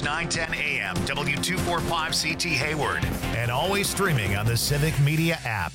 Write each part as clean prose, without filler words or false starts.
910 AM, W245CT Hayward, and always streaming on the Civic Media app.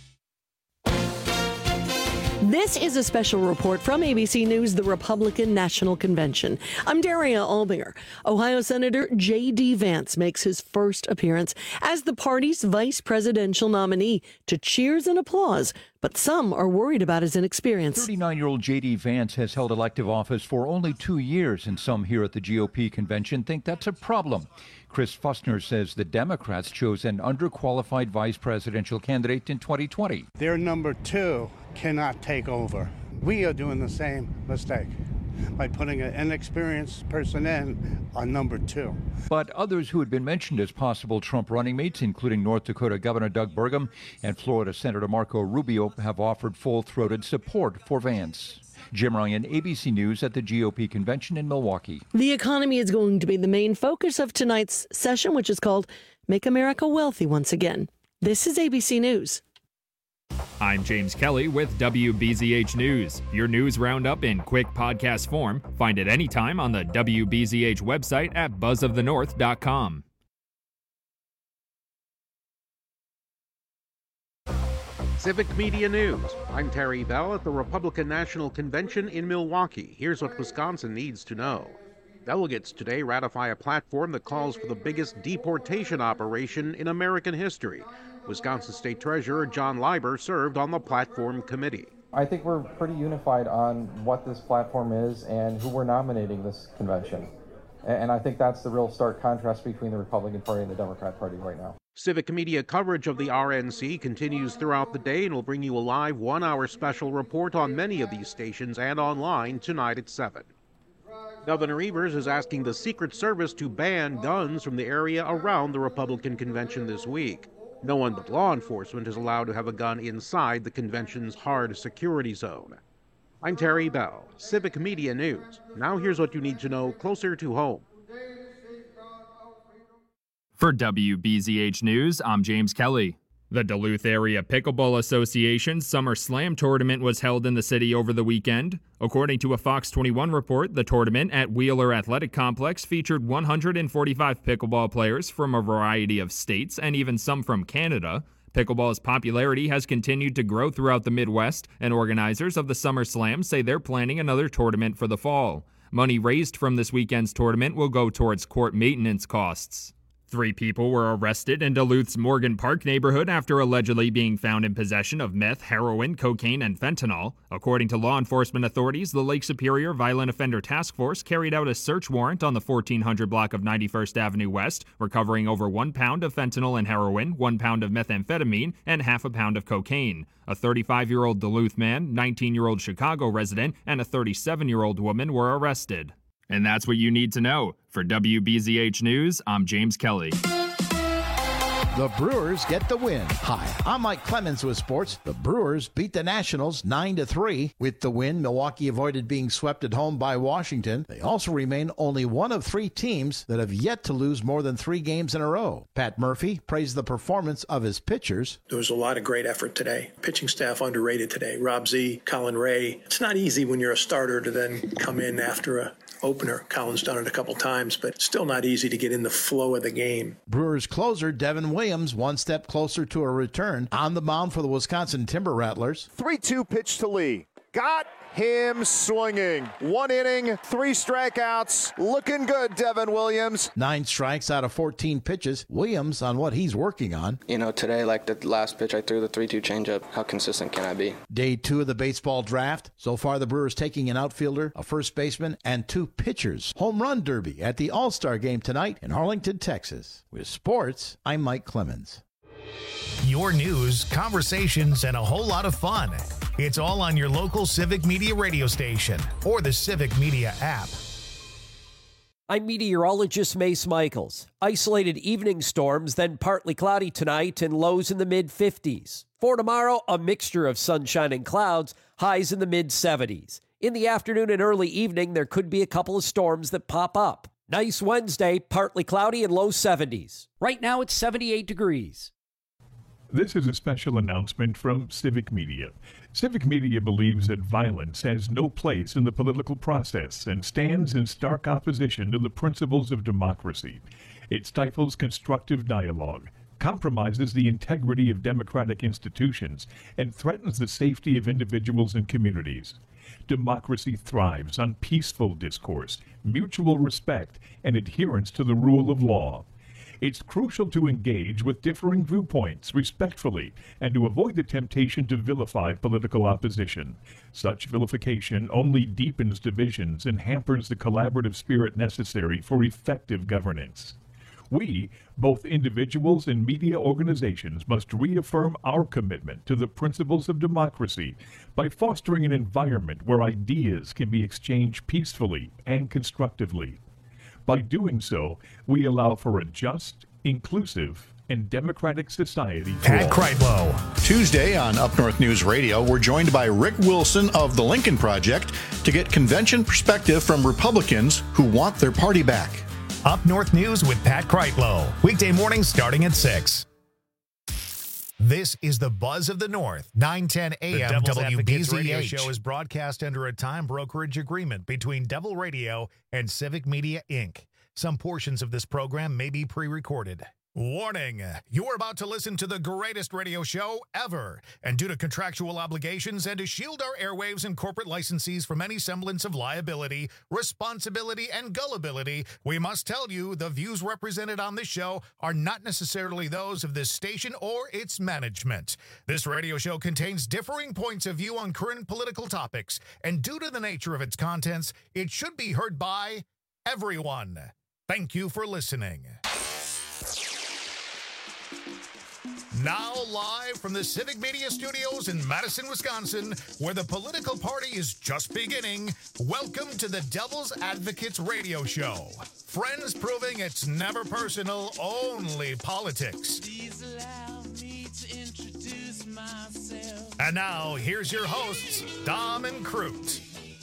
This is a special report from ABC News, the Republican National Convention. I'm Daria Albinger. Ohio Senator J.D. Vance makes his first appearance as the party's vice presidential nominee to cheers and applause, but some are worried about his inexperience. 39-year-old J.D. Vance has held elective office for only 2 years, and some here at the GOP convention think that's a problem. Chris Fussner says the Democrats chose an underqualified vice presidential candidate in 2020. Their number two cannot take over. We are doing the same mistake by putting an inexperienced person in on number two. But others who had been mentioned as possible Trump running mates, including North Dakota Governor Doug Burgum and Florida Senator Marco Rubio, have offered full-throated support for Vance. Jim Ryan, ABC News at the GOP convention in Milwaukee. The economy is going to be the main focus of tonight's session, which is called Make America Wealthy Once Again. This is ABC News. I'm James Kelly with WBZH News. Your news roundup in quick podcast form. Find it anytime on the WBZH website at buzzofthenorth.com. Civic Media News. I'm Terry Bell at the Republican National Convention in Milwaukee. Here's what Wisconsin needs to know. Delegates today ratify a platform that calls for the biggest deportation operation in American history. Wisconsin State Treasurer John Leiber served on the platform committee. I think we're pretty unified on what this platform is and who we're nominating this convention. And I think that's the real stark contrast between the Republican Party and the Democrat Party right now. Civic media coverage of the RNC continues throughout the day and will bring you a live 1-hour special report on many of these stations and online tonight at 7. Governor Evers is asking the Secret Service to ban guns from the area around the Republican convention this week. No one but law enforcement is allowed to have a gun inside the convention's hard security zone. I'm Terry Bell, Civic Media News. Now here's what you need to know closer to home. For WBZH News, I'm James Kelly. The Duluth Area Pickleball Association's Summer Slam tournament was held in the city over the weekend. According to a Fox 21 report, the tournament at Wheeler Athletic Complex featured 145 pickleball players from a variety of states and even some from Canada. Pickleball's popularity has continued to grow throughout the Midwest, and organizers of the Summer Slam say they're planning another tournament for the fall. Money raised from this weekend's tournament will go towards court maintenance costs. 3 people were arrested in Duluth's Morgan Park neighborhood after allegedly being found in possession of meth, heroin, cocaine, and fentanyl. According to law enforcement authorities, the Lake Superior Violent Offender Task Force carried out a search warrant on the 1400 block of 91st Avenue West, recovering over 1 pound of fentanyl and heroin, 1 pound of methamphetamine, and half a pound of cocaine. A 35-year-old Duluth man, 19-year-old Chicago resident, and a 37-year-old woman were arrested. And that's what you need to know. For WBZH News, I'm James Kelly. The Brewers get the win. Hi, I'm Mike Clemens with sports. The Brewers beat the Nationals 9-3. With the win, Milwaukee avoided being swept at home by Washington. They also remain only one of 3 teams that have yet to lose more than 3 games in a row. Pat Murphy praised the performance of his pitchers. There was a lot of great effort today. Pitching staff underrated today. Rob Z, Colin Ray. It's not easy when you're a starter to then come in after a opener. Colin's done it a couple times, but still not easy to get in the flow of the game. Brewers closer Devin Williams one step closer to a return on the mound for the Wisconsin Timber Rattlers. 3-2 pitch to Lee. Got him swinging. 1 inning, 3 strikeouts. Looking good, Devin Williams. 9 strikes out of 14 pitches. Williams on what he's working on. You know, today, like the last pitch, I threw the 3-2 changeup. How consistent can I be? Day 2 of the baseball draft. So far, the Brewers taking an outfielder, a first baseman, and 2 pitchers. Home run derby at the All-Star game tonight in Arlington, Texas. With sports, I'm Mike Clemens. Your news, conversations, and a whole lot of fun. It's all on your local Civic Media radio station or the Civic Media app. I'm meteorologist Mace Michaels. Isolated evening storms, then partly cloudy tonight and lows in the mid-50s. For tomorrow, a mixture of sunshine and clouds, highs in the mid-70s. In the afternoon and early evening, there could be a couple of storms that pop up. Nice Wednesday, partly cloudy and low 70s. Right now, it's 78 degrees. This is a special announcement from Civic Media. Civic Media believes that violence has no place in the political process and stands in stark opposition to the principles of democracy. It stifles constructive dialogue, compromises the integrity of democratic institutions, and threatens the safety of individuals and communities. Democracy thrives on peaceful discourse, mutual respect, and adherence to the rule of law. It's crucial to engage with differing viewpoints respectfully and to avoid the temptation to vilify political opposition. Such vilification only deepens divisions and hampers the collaborative spirit necessary for effective governance. We, both individuals and media organizations, must reaffirm our commitment to the principles of democracy by fostering an environment where ideas can be exchanged peacefully and constructively. By doing so, we allow for a just, inclusive, and democratic society. Pat Kreitlow. Tuesday on Up North News Radio, we're joined by Rick Wilson of the Lincoln Project to get convention perspective from Republicans who want their party back. Up North News with Pat Kreitlow. Weekday mornings starting at 6. This is the Buzz of the North, 910 a.m. WBZH. Radio show is broadcast under a time brokerage agreement between Devil Radio and Civic Media, Inc. Some portions of this program may be pre-recorded. Warning, you're about to listen to the greatest radio show ever. And due to contractual obligations and to shield our airwaves and corporate licensees from any semblance of liability, responsibility, and gullibility, we must tell you the views represented on this show are not necessarily those of this station or its management. This radio show contains differing points of view on current political topics, and due to the nature of its contents, it should be heard by everyone. Thank you for listening. Now live from the Civic Media Studios in Madison, Wisconsin, where the political party is just beginning, welcome to the Devil's Advocates Radio Show. Friends proving it's never personal, only politics. Please allow me to introduce myself. And now, here's your hosts, Dom and Crute.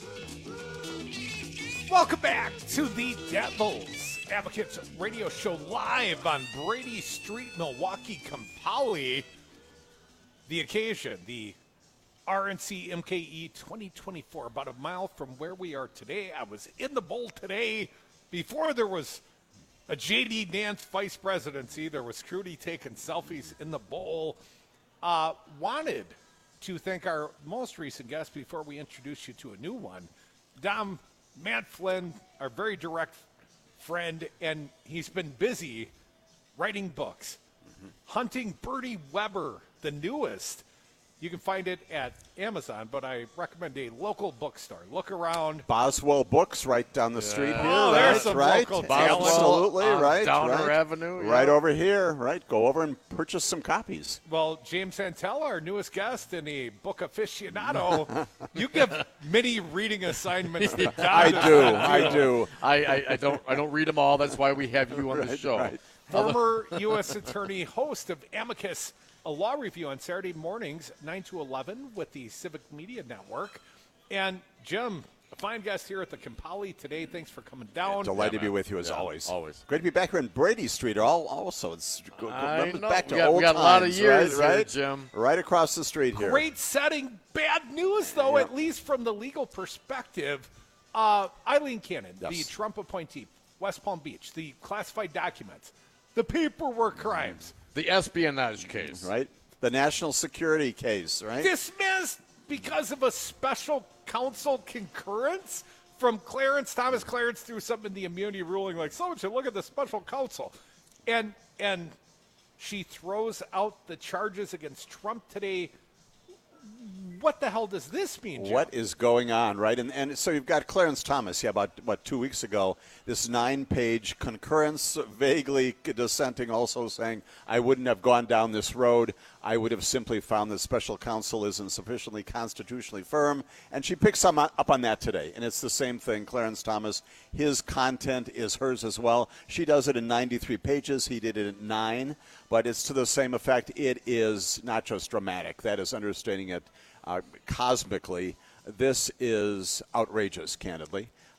Welcome back to the Devil's Advocates Radio Show live on Brady Street, Milwaukee, Compoly. The occasion, the RNC MKE 2024, about a mile from where we are today. I was in the bowl today. Before there was a J.D. Nance vice presidency, there was Crudy taking selfies in the bowl. Wanted to thank our most recent guest before we introduce you to a new one. Dom, Matt Flynn, our very direct friend, and he's been busy writing books. Hunting Bertie Weber, the newest. You can find it at Amazon, but I recommend a local bookstore. Look around. Boswell Books right down the street here. Oh, right, there's some right. local talent. Absolutely, right. Downer Avenue. Yeah. Right over here, right. Go over and purchase some copies. Well, James Santella, our newest guest in the book aficionado, you give many reading assignments to Dom. I do. I don't read them all. That's why we have you on the show. Right. Former U.S. Attorney, host of Amicus, a law review on Saturday mornings, 9 to 11 with the Civic Media Network. And Jim, a fine guest here at the Compoly today. Thanks for coming down. Delighted to be with you as always. Always. Great to be back here in Brady Street. Also, it's back to we old got times. A lot of years right, here, Jim. Right across the street here. Great setting. Bad news, though, at least from the legal perspective. Eileen Cannon, the Trump appointee, West Palm Beach, the classified documents, the paperwork crimes. The espionage case. Right. The national security case, right? Dismissed because of a special counsel concurrence from Clarence Thomas. Clarence threw something in the immunity ruling like, someone should look at the special counsel. And she throws out the charges against Trump today. What the hell does this mean, Jim? What is going on, right? And so you've got Clarence Thomas, about 2 weeks ago, this 9-page concurrence, vaguely dissenting, also saying, I wouldn't have gone down this road. I would have simply found that special counsel isn't sufficiently constitutionally firm. And she picks up on that today. And it's the same thing. Clarence Thomas, his content is hers as well. She does it in 93 pages. He did it in 9. But it's to the same effect. It is not just dramatic. That is understating it cosmically. This is outrageous, candidly.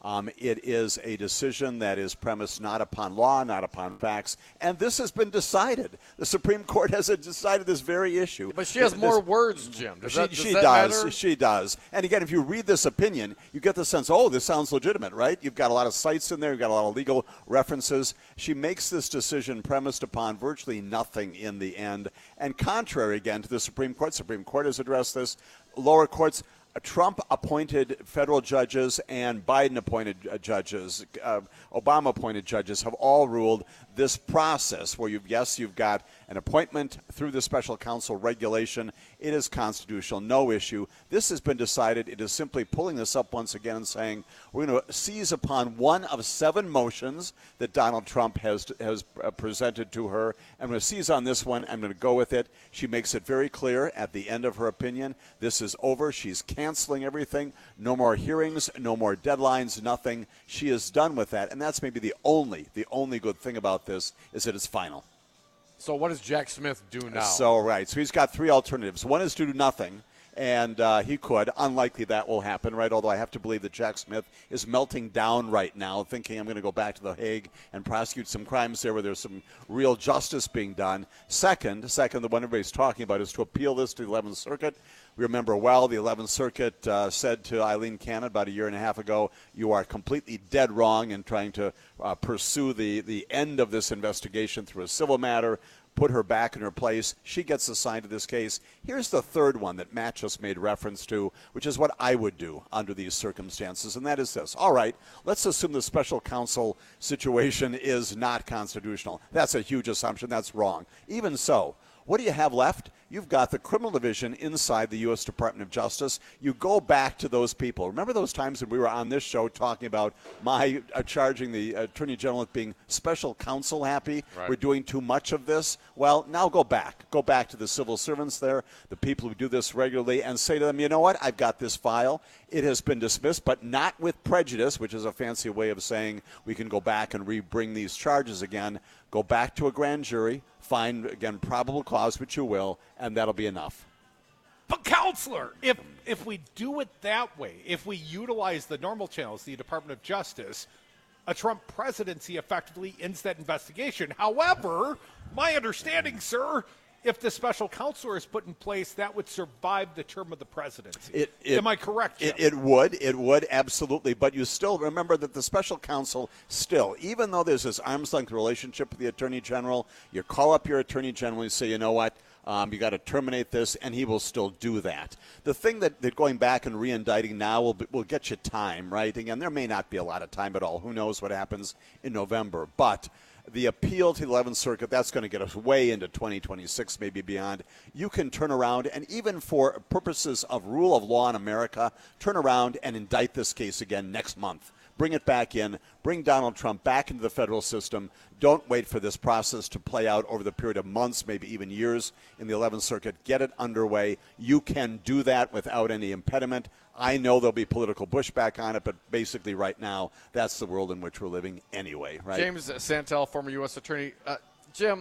It is a decision that is premised not upon law, not upon facts, and this has been decided. The Supreme Court has decided this very issue. But she has more words, Jim. She does. She does. And again, if you read this opinion, you get the sense, oh, this sounds legitimate, right? You've got a lot of cites in there. You've got a lot of legal references. She makes this decision premised upon virtually nothing in the end. And contrary, again, to the Supreme Court has addressed this, lower courts, Trump-appointed federal judges and Biden-appointed judges, Obama-appointed judges have all ruled this process where you've got an appointment through the special counsel regulation. It is constitutional, no issue. This has been decided. It is simply pulling this up once again and saying we're going to seize upon one of 7 motions that Donald Trump has presented to her. I'm going to seize on this one. I'm going to go with it. She makes it very clear at the end of her opinion. This is over. She's canceling everything. No more hearings, no more deadlines, nothing. She is done with that. And that's maybe the only good thing about this is that it's final. So what does Jack Smith do now? So he's got 3 alternatives. One is to do nothing, and he could. Unlikely that will happen, right? Although I have to believe that Jack Smith is melting down right now, thinking I'm going to go back to The Hague and prosecute some crimes there where there's some real justice being done. Second, the one everybody's talking about is to appeal this to the 11th Circuit. We remember well the 11th Circuit said to Eileen Cannon about a year and a half ago, you are completely dead wrong in trying to pursue the end of this investigation through a civil matter, put her back in her place. She gets assigned to this case. Here's the third one that Matt just made reference to, which is what I would do under these circumstances, and that is this. All right, let's assume the special counsel situation is not constitutional. That's a huge assumption. That's wrong. Even so, what do you have left? You've got the criminal division inside the U.S. Department of Justice. You go back to those people. Remember those times when we were on this show talking about my charging the Attorney General with being special counsel happy? Right. We're doing too much of this. Well, now go back. Go back to the civil servants there, the people who do this regularly, and say to them, you know what? I've got this file. It has been dismissed, but not with prejudice, which is a fancy way of saying we can go back and re-bring these charges again. Go back to a grand jury, find, again, probable cause, which you will, and that'll be enough. But, Counselor, if we do it that way, if we utilize the normal channels, the Department of Justice, a Trump presidency effectively ends that investigation. However, my understanding, sir, if the special counselor is put in place, that would survive the term of the presidency. Am I correct, Jim? It would, absolutely. But you still remember that the special counsel still, even though there's this arm's-length relationship with the Attorney General, you call up your Attorney General and say, you know what, you got to terminate this, and he will still do that. The thing that going back and re-indicting now will get you time, right? Again, there may not be a lot of time at all. Who knows what happens in November. But the appeal to the 11th Circuit, that's going to get us way into 2026, maybe beyond. You can turn around, and even for purposes of rule of law in America, turn around and indict this case again next month. Bring it back in. Bring Donald Trump back into the federal system. Don't wait for this process to play out over the period of months, maybe even years in the 11th Circuit. Get it underway. You can do that without any impediment. I know there'll be political pushback on it, but basically right now, that's the world in which we're living anyway, right? James Santel, former U.S. Attorney. Jim,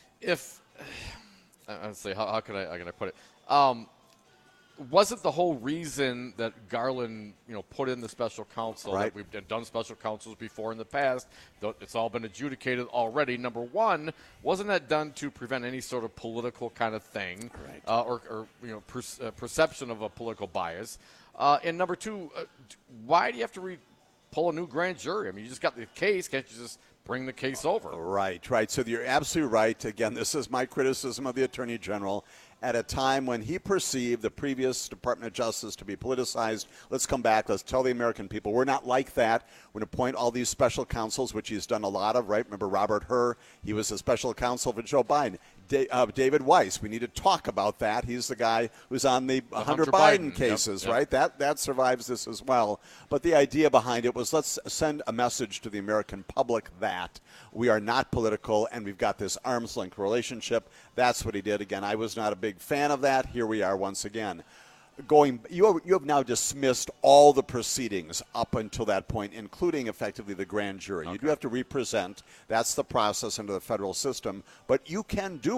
honestly, how can I put it? Wasn't the whole reason that Garland, put in the special counsel, right, that we've done special counsels before in the past, it's all been adjudicated already. Number one, wasn't that done to prevent any sort of political kind of thing, right, or perception of a political bias? And number two, why do you have to pull a new grand jury? I mean, you just got the case. Can't you just bring the case over? Right. So you're absolutely right. Again, this is my criticism of the Attorney General. At a time when he perceived the previous Department of Justice to be politicized, let's come back. Let's tell the American people we're not like that. We're going to appoint all these special counsels, which he's done a lot of, right? Remember Robert Hur? He was a special counsel for Joe Biden. David Weiss, we need to talk about that. He's the guy who's on the Hunter Biden cases, yep. Right? That survives this as well. But the idea behind it was let's send a message to the American public that we are not political and we've got this arm's-length relationship. That's what he did. Again, I was not a big fan of that. Here we are once again. You have now dismissed all the proceedings up until that point, including effectively the grand jury. Okay. You do have to represent. That's the process under the federal system. But you can do it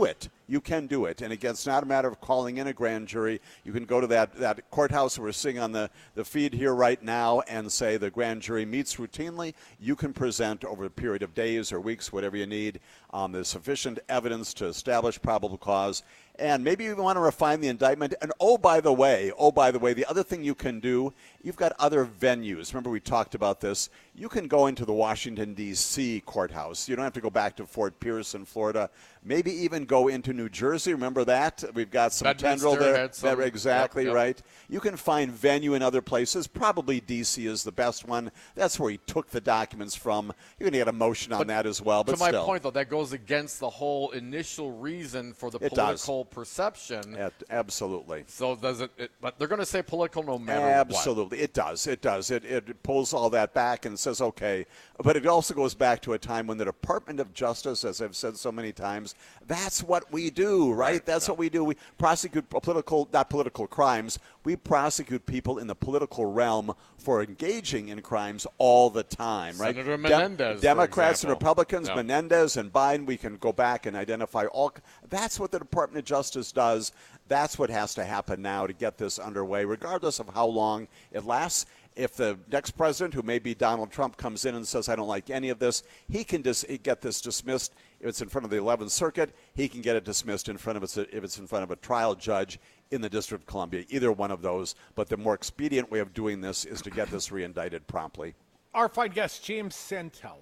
You can do it. And again, it's not a matter of calling in a grand jury. You can go to that courthouse we're seeing on the feed here right now and say the grand jury meets routinely. You can present over a period of days or weeks, whatever you need. There's sufficient evidence to establish probable cause. And maybe you even want to refine the indictment. And oh, by the way, the other thing you can do, you've got other venues. Remember we talked about this. You can go into the Washington, D.C. courthouse. You don't have to go back to Fort Pierce in Florida. Maybe even go into New Jersey. Remember that? We've got some tendril there. Exactly, yep. Right. You can find venue in other places. Probably D.C. is the best one. That's where he took the documents from. You're going to get a motion on that as well. But to my point, though, that goes against the whole initial reason for the political perception. Absolutely. So does it? But they're going to say political no matter what. Absolutely. It does. It pulls all that back and says, okay. But it also goes back to a time when the Department of Justice, as I've said so many times, that's what we do, right? That's what we do. We prosecute not political crimes. We prosecute people in the political realm for engaging in crimes all the time, right? Senator Menendez, Democrats and Republicans, yep. Menendez and Biden, we can go back and identify all. That's what the Department of Justice does. That's what has to happen now to get this underway, regardless of how long it lasts. If the next president, who may be Donald Trump, comes in and says, I don't like any of this, he can get this dismissed. If it's in front of the 11th Circuit, he can get it dismissed if it's in front of a trial judge in the District of Columbia, either one of those. But the more expedient way of doing this is to get this reindicted promptly. Our fine guest, James Santel.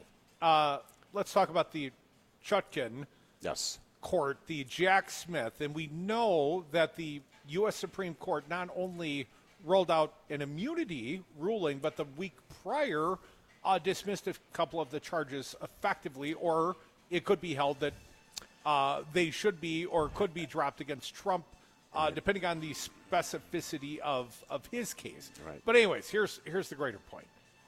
Let's talk about the Chutkan court, the Jack Smith. And we know that the U.S. Supreme Court not only rolled out an immunity ruling, but the week prior dismissed a couple of the charges effectively, or it could be held that they should be or could be dropped against Trump, depending on the specificity of his case. Right. But anyways, here's the greater point.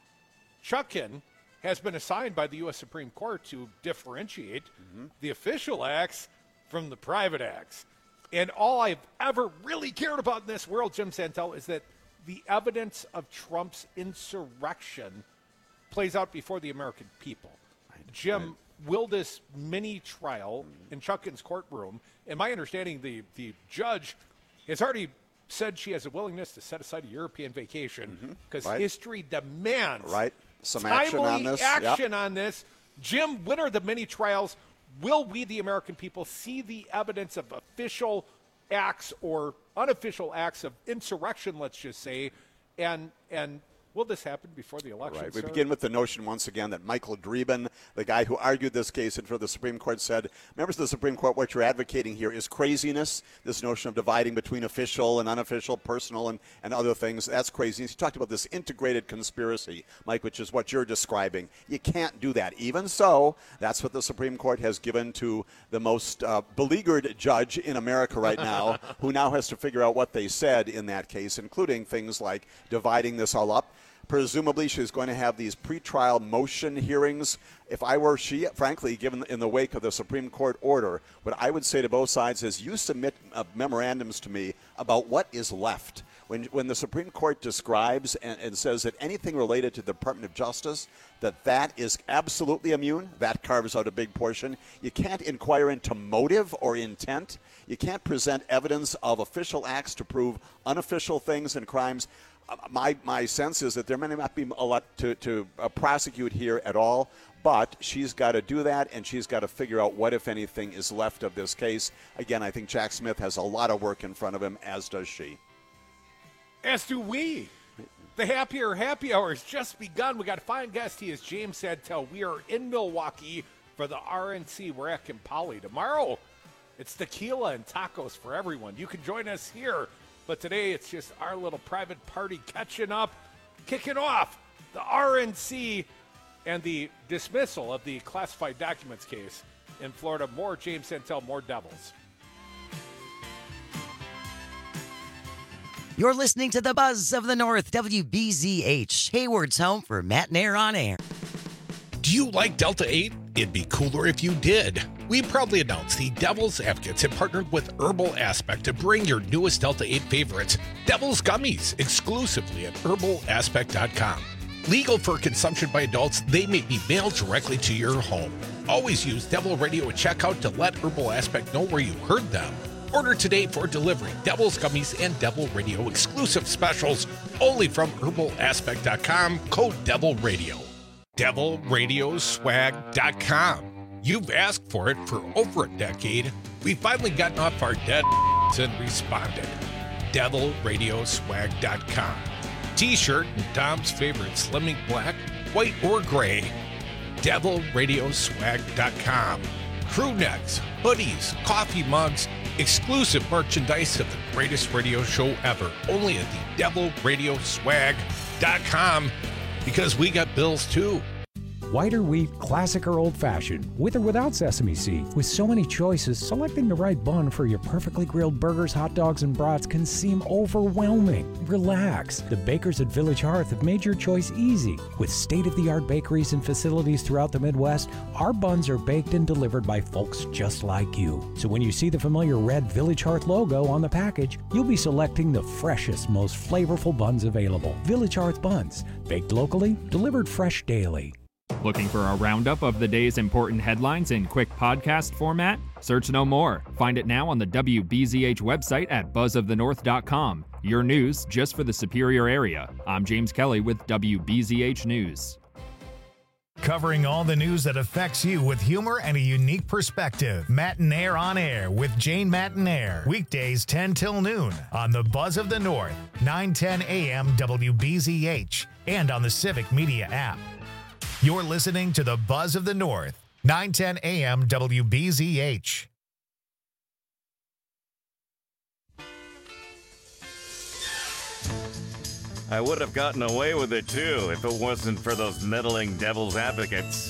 Chutkan has been assigned by the U.S. Supreme Court to differentiate the official acts from the private acts. And all I've ever really cared about in this world, Jim Santel, is that the evidence of Trump's insurrection plays out before the American people. Jim, will this mini trial in Chutkan's courtroom, in my understanding, the judge has already said she has a willingness to set aside a European vacation because history demands some action on this. On this. Jim, when are the mini trials? Will we, the American people, see the evidence of official acts or unofficial acts of insurrection, let's just say, and will this happen before the election? Right. We begin with the notion once again that Michael Dreeben, the guy who argued this case in front of the Supreme Court, said, members of the Supreme Court, what you're advocating here is craziness, this notion of dividing between official and unofficial, personal and other things. That's crazy. He talked about this integrated conspiracy, Mike, which is what you're describing. You can't do that. Even so, that's what the Supreme Court has given to the most beleaguered judge in America right now, who now has to figure out what they said in that case, including things like dividing this all up. Presumably, she's going to have these pretrial motion hearings. If I were she, frankly, given in the wake of the Supreme Court order, what I would say to both sides is you submit memorandums to me about what is left. When the Supreme Court describes and says that anything related to the Department of Justice, that is absolutely immune, that carves out a big portion. You can't inquire into motive or intent. You can't present evidence of official acts to prove unofficial things and crimes. My sense is that there may not be a lot to prosecute here at all, but she's got to do that, and she's got to figure out what, if anything, is left of this case. Again, I think Jack Smith has a lot of work in front of him, as does she. As do we. The happy hour has just begun. We got a fine guest. He is James Santel. We are in Milwaukee for the RNC. We're at Kimpali. Tomorrow, it's tequila and tacos for everyone. You can join us here. But today, it's just our little private party catching up, kicking off the RNC and the dismissal of the classified documents case in Florida. More James Santel, more Devils. You're listening to the Buzz of the North, WBZH, Hayward's home for Matt and Air on air. Do you like Delta 8? It'd be cooler if you did. We proudly announce the Devil's Advocates have partnered with Herbal Aspect to bring your newest Delta 8 favorites, Devil's Gummies, exclusively at herbalaspect.com. Legal for consumption by adults, they may be mailed directly to your home. Always use Devil Radio at checkout to let Herbal Aspect know where you heard them. Order today for delivery. Devil's Gummies and Devil Radio exclusive specials only from herbalaspect.com. Code Devil Radio. DevilRadioswag.com. You've asked for it for over a decade. We've finally gotten off our dead and responded. DevilRadioswag.com. T-shirt and Tom's favorite Slimming Black, white or gray. DevilRadioswag.com. Crew necks, hoodies, coffee mugs, exclusive merchandise of the greatest radio show ever. Only at the DevilRadioswag.com, because we got bills too. White or wheat, classic or old-fashioned, with or without sesame seed. With so many choices, selecting the right bun for your perfectly grilled burgers, hot dogs, and brats can seem overwhelming. Relax. The bakers at Village Hearth have made your choice easy. With state-of-the-art bakeries and facilities throughout the Midwest, our buns are baked and delivered by folks just like you. So when you see the familiar red Village Hearth logo on the package, you'll be selecting the freshest, most flavorful buns available. Village Hearth buns, baked locally, delivered fresh daily. Looking for a roundup of the day's important headlines in quick podcast format? Search no more. Find it now on the WBZH website at buzzofthenorth.com. Your news just for the Superior area. I'm James Kelly with WBZH News. Covering all the news that affects you with humor and a unique perspective. Matinaire on Air with Jane Matinaire. Weekdays 10 till noon on the Buzz of the North, 910 AM WBZH, and on the Civic Media app. You're listening to the Buzz of the North, 910 AM WBZH. I would have gotten away with it, too, if it wasn't for those meddling devil's advocates.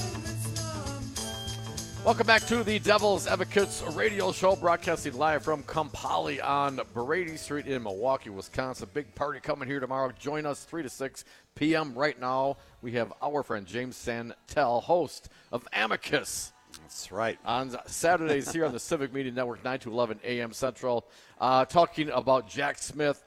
Welcome back to the Devil's Advocates radio show, broadcasting live from Kampali on Brady Street in Milwaukee, Wisconsin. Big party coming here tomorrow. Join us 3 to 6 p.m. Right now, we have our friend James Santel, host of Amicus. That's right. On Saturdays here on the Civic Media Network, 9 to 11 a.m. Central, talking about Jack Smith.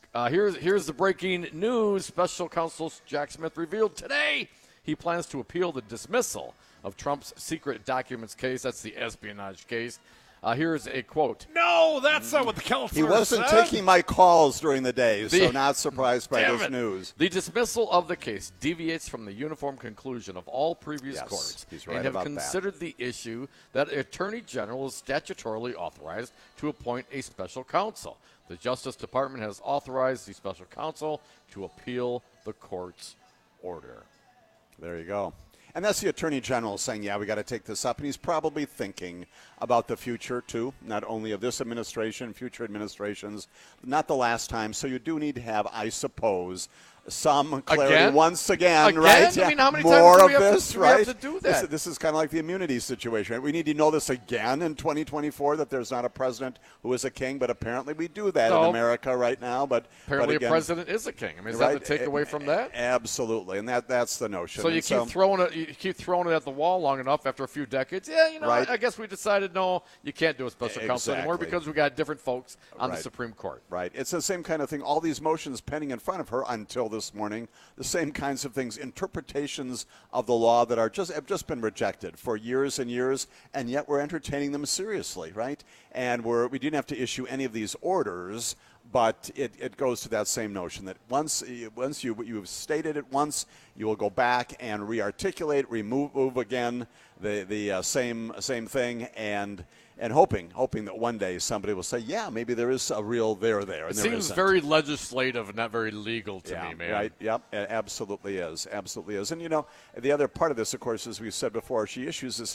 Here's the breaking news. Special counsel Jack Smith revealed today he plans to appeal the dismissal of Trump's secret documents case. That's the espionage case. Here's a quote. No, that's not what the counselor He wasn't said. taking my calls during the day, so not surprised by this news. The dismissal of the case deviates from the uniform conclusion of all previous courts he's right and have about considered the issue that Attorney General is statutorily authorized to appoint a special counsel. The Justice Department has authorized the special counsel to appeal the court's order. There you go. And that's the Attorney General saying, yeah, we got to take this up. And he's probably thinking about the future, too, not only of this administration, future administrations, not the last time. So you do need to have, I suppose, some clarity once again, right? I mean, how many more times do of we this, have right? to do that? This is kind of like the immunity situation. Right? We need to know this again in 2024, that there's not a president who is a king, but apparently we do that in America right now. But apparently again, a president is a king. I mean, is right? that the takeaway from that? Absolutely, and that's the notion. So you keep throwing it at the wall long enough after a few decades. Yeah, you know, right. I guess we decided, no, you can't do a special counsel anymore because we got different folks on the Supreme Court. Right. It's the same kind of thing. All these motions pending in front of her until this morning, the same kinds of things, interpretations of the law that have just been rejected for years and years, and yet we're entertaining them seriously, right? And we didn't have to issue any of these orders, but it goes to that same notion that once you've stated it once, you will go back and re-articulate, remove again the same thing, and hoping that one day somebody will say, yeah, maybe there is a real there. And it there seems isn't. very legislative and not very legal to me, man. Right, yep, it absolutely is. And, you know, the other part of this, of course, as we said before, she issues this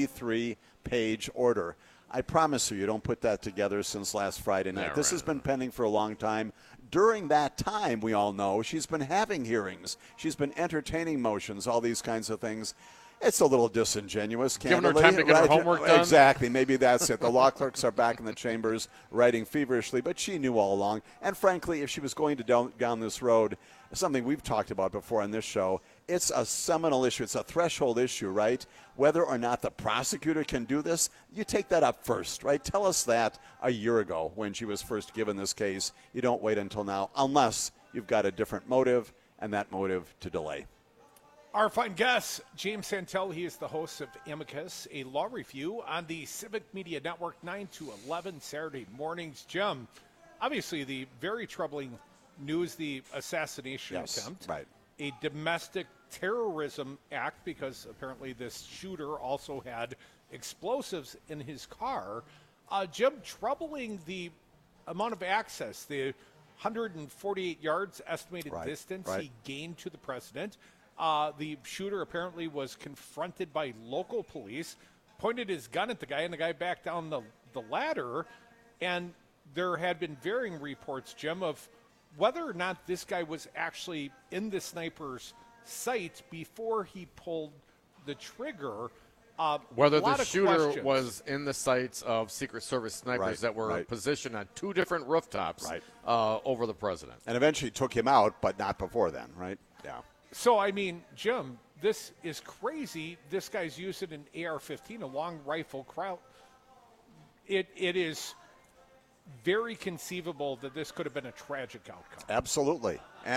93-page order. I promise you don't put that together since last Friday night. Yeah, this has been pending for a long time. During that time, we all know, she's been having hearings. She's been entertaining motions, all these kinds of things. It's a little disingenuous, giving her time to get her homework done. Exactly. Maybe that's it. The law clerks are back in the chambers writing feverishly, but she knew all along. And frankly, if she was going to down this road, something we've talked about before on this show, it's a seminal issue. It's a threshold issue, right? Whether or not the prosecutor can do this, you take that up first, right? Tell us that a year ago when she was first given this case. You don't wait until now unless you've got a different motive, and that motive to delay. Our fine guest, James Santel. He is the host of Amicus, a law review on the Civic Media Network, 9 to 11 Saturday mornings. Jim, obviously the very troubling news, the assassination attempt. Right. A domestic terrorism act, because apparently this shooter also had explosives in his car. Jim, troubling the amount of access, the 148 yards estimated distance he gained to the president. The shooter apparently was confronted by local police, pointed his gun at the guy, and the guy backed down the ladder. And there had been varying reports, Jim, of whether or not this guy was actually in the sniper's sight before he pulled the trigger. Whether the shooter was in the sights of Secret Service snipers that were positioned on two different rooftops over the president. And eventually took him out, but not before then, right? Yeah. So, I mean, Jim, this is crazy. This guy's using an AR-15, a long rifle. It is very conceivable that this could have been a tragic outcome. Absolutely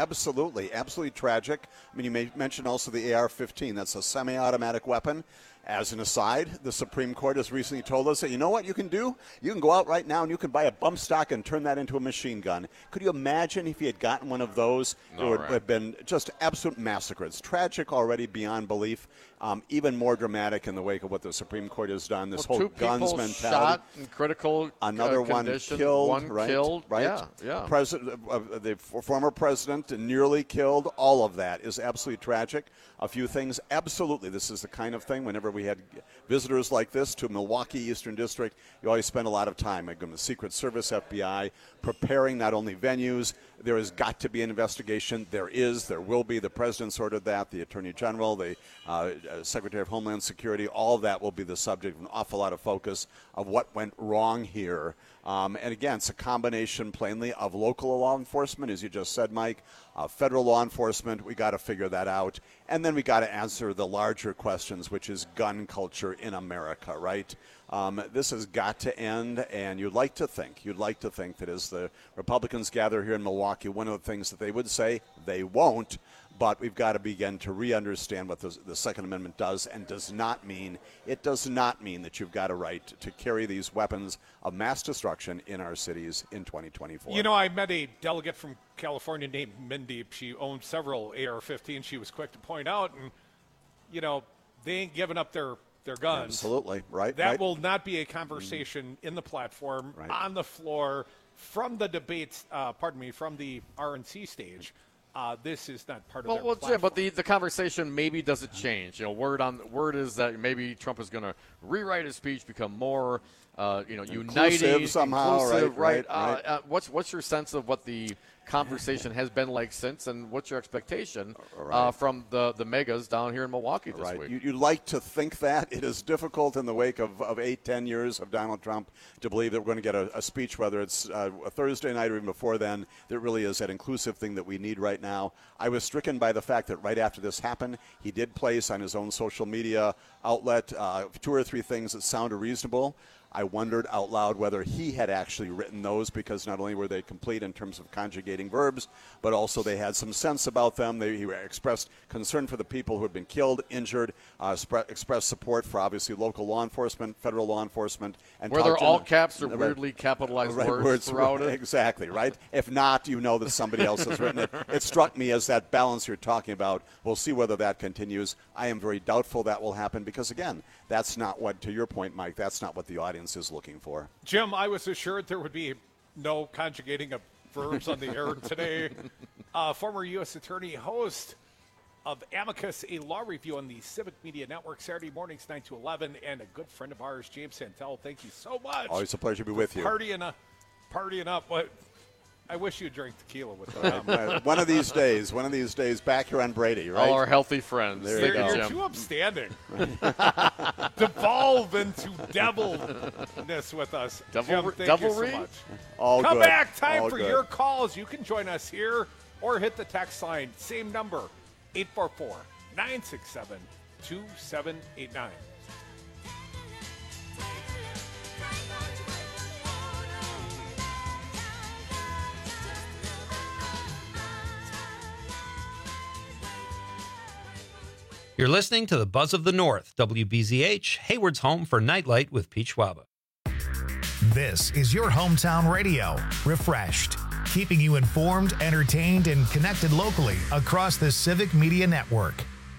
tragic. I mean, you mentioned also the AR-15. That's a semi-automatic weapon. As an aside, the Supreme Court has recently told us that, you know what you can do? You can go out right now and you can buy a bump stock and turn that into a machine gun. Could you imagine if he had gotten one of those? It would have been just absolute massacre. It's tragic already beyond belief. Even more dramatic in the wake of what the Supreme Court has done. This whole guns mentality. Shot in critical Another one killed. One killed. Right? Yeah. The former president nearly killed. All of that is absolutely tragic. A few things. Absolutely, this is the kind of thing whenever we had visitors like this to Milwaukee Eastern District, you always spend a lot of time, like the Secret Service, FBI, preparing not only venues. There has got to be an investigation. There will be. The president's ordered that. The Attorney General, the Secretary of Homeland Security, all of that will be the subject of an awful lot of focus of what went wrong here. And again, it's a combination, plainly, of local law enforcement, as you just said, Mike, federal law enforcement. We got to figure that out. And then we got to answer the larger questions, which is gun culture in America, right? This has got to end, and you'd like to think that as the Republicans gather here in Milwaukee, one of the things that they would say, they won't, but we've got to begin to re-understand what the Second Amendment does and does not mean. It does not mean that you've got a right to carry these weapons of mass destruction in our cities in 2024. You know, I met a delegate from California named Mindy. She owned several AR-15. She was quick to point out, and, you know, they ain't giving up their guns. Absolutely, right. That will not be a conversation in the platform, on the floor, from the debates, from the RNC stage. This is not part of their platform. Jim, but the conversation maybe doesn't change. You know, word is that maybe Trump is going to rewrite his speech, become more, united somehow, inclusive, right? What's your sense of what the conversation has been like since, and what's your expectation from the megas down here in Milwaukee this week? You'd like to think that. It is difficult in the wake of 8-10 years of Donald Trump to believe that we're going to get a speech, whether it's a Thursday night or even before then, that really is that inclusive thing that we need right now. I was stricken by the fact that right after this happened, he did place on his own social media outlet 2 or 3 things that sounded reasonable. I wondered out loud whether he had actually written those, because not only were they complete in terms of conjugating verbs, but also they had some sense about them. He expressed concern for the people who had been killed, injured, expressed support for obviously local law enforcement, federal law enforcement. And were there all caps or weirdly capitalized words throughout it? Exactly, right? If not, you know that somebody else has written it. It struck me as that balance you're talking about. We'll see whether that continues. I am very doubtful that will happen because, again, that's not what, to your point, Mike, that's not what the audience is looking for. Jim, I was assured there would be no conjugating of verbs on the air today. Former U.S. Attorney, host of Amicus, a law review on the Civic Media Network, Saturday mornings 9 to 11, and a good friend of ours, James Santel. Thank you so much. Always a pleasure to be with you. Partying up. What? I wish you drank tequila with us. One of these days, back here on Brady, right? All our healthy friends. There you go. You're too upstanding. Devolve into devilness with us. Jim, thank devilry? you so much. Come back. Time for your calls. You can join us here or hit the text line. Same number, 844-967-2789. You're listening to the Buzz of the North, WBZH, Hayward's home for Nightlight with Pete Schwaba. This is your hometown radio, refreshed, keeping you informed, entertained, and connected locally across the Civic Media Network.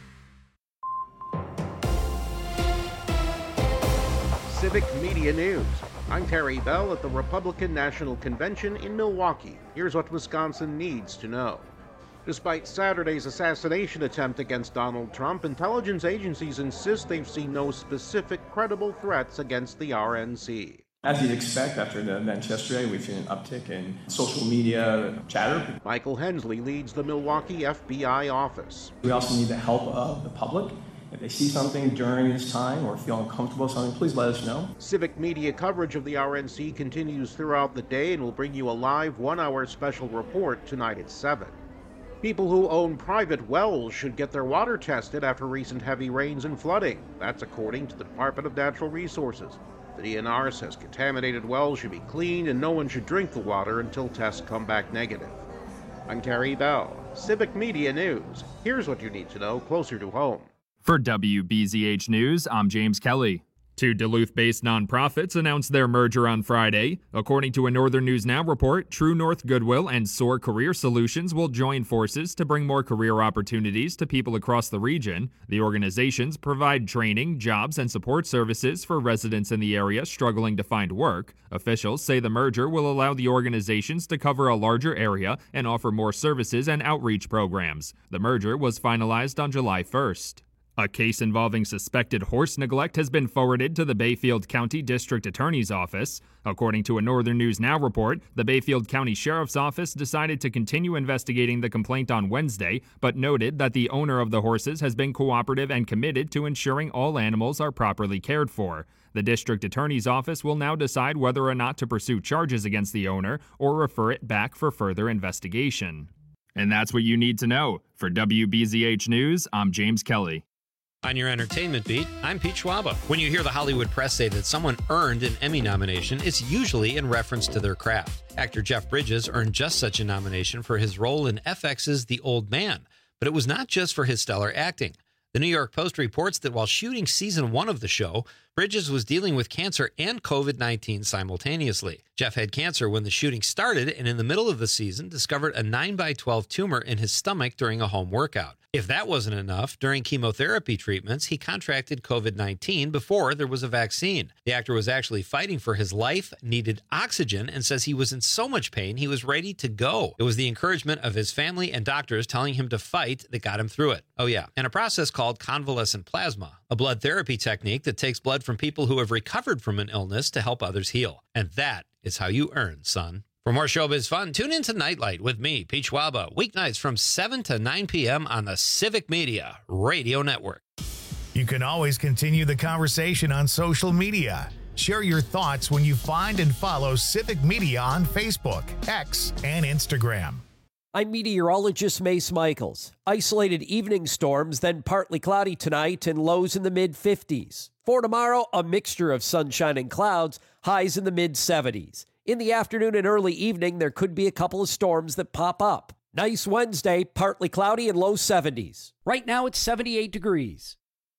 Civic Media News. I'm Terry Bell at the Republican National Convention in Milwaukee. Here's what Wisconsin needs to know. Despite Saturday's assassination attempt against Donald Trump, intelligence agencies insist they've seen no specific credible threats against the RNC. As you'd expect, after the event yesterday, we've seen an uptick in social media chatter. Michael Hensley leads the Milwaukee FBI office. We also need the help of the public. If they see something during this time or feel uncomfortable with something, please let us know. Civic media coverage of the RNC continues throughout the day and will bring you a live one-hour special report tonight at 7. People who own private wells should get their water tested after recent heavy rains and flooding. That's according to the Department of Natural Resources. The DNR says contaminated wells should be cleaned and no one should drink the water until tests come back negative. I'm Terry Bell, Civic Media News. Here's what you need to know closer to home. For WBZH News, I'm James Kelly. Two Duluth-based nonprofits announced their merger on Friday. According to a Northern News Now report, True North Goodwill and SOAR Career Solutions will join forces to bring more career opportunities to people across the region. The organizations provide training, jobs, and support services for residents in the area struggling to find work. Officials say the merger will allow the organizations to cover a larger area and offer more services and outreach programs. The merger was finalized on July 1st. A case involving suspected horse neglect has been forwarded to the Bayfield County District Attorney's Office. According to a Northern News Now report, the Bayfield County Sheriff's Office decided to continue investigating the complaint on Wednesday, but noted that the owner of the horses has been cooperative and committed to ensuring all animals are properly cared for. The District Attorney's Office will now decide whether or not to pursue charges against the owner or refer it back for further investigation. And that's what you need to know. For WBZH News, I'm James Kelly. On your entertainment beat, I'm Pete Schwaba. When you hear the Hollywood press say that someone earned an Emmy nomination, it's usually in reference to their craft. Actor Jeff Bridges earned just such a nomination for his role in FX's The Old Man, but it was not just for his stellar acting. The New York Post reports that while shooting season 1 of the show, Bridges was dealing with cancer and COVID-19 simultaneously. Jeff had cancer when the shooting started and in the middle of the season discovered a 9x12 tumor in his stomach during a home workout. If that wasn't enough, during chemotherapy treatments, he contracted COVID-19 before there was a vaccine. The actor was actually fighting for his life, needed oxygen, and says he was in so much pain he was ready to go. It was the encouragement of his family and doctors telling him to fight that got him through it. Oh yeah, and a process called convalescent plasma, a blood therapy technique that takes blood from people who have recovered from an illness to help others heal. And that is how you earn, son. For more showbiz fun, tune in to Nightlight with me, Pete Schwaba, weeknights from 7 to 9 p.m. on the Civic Media Radio Network. You can always continue the conversation on social media. Share your thoughts when you find and follow Civic Media on Facebook, X, and Instagram. I'm meteorologist Mace Michaels. Isolated evening storms, then partly cloudy tonight and lows in the mid-50s. For tomorrow, a mixture of sunshine and clouds, highs in the mid-70s. In the afternoon and early evening, there could be a couple of storms that pop up. Nice Wednesday, partly cloudy and low 70s. Right now, it's 78 degrees.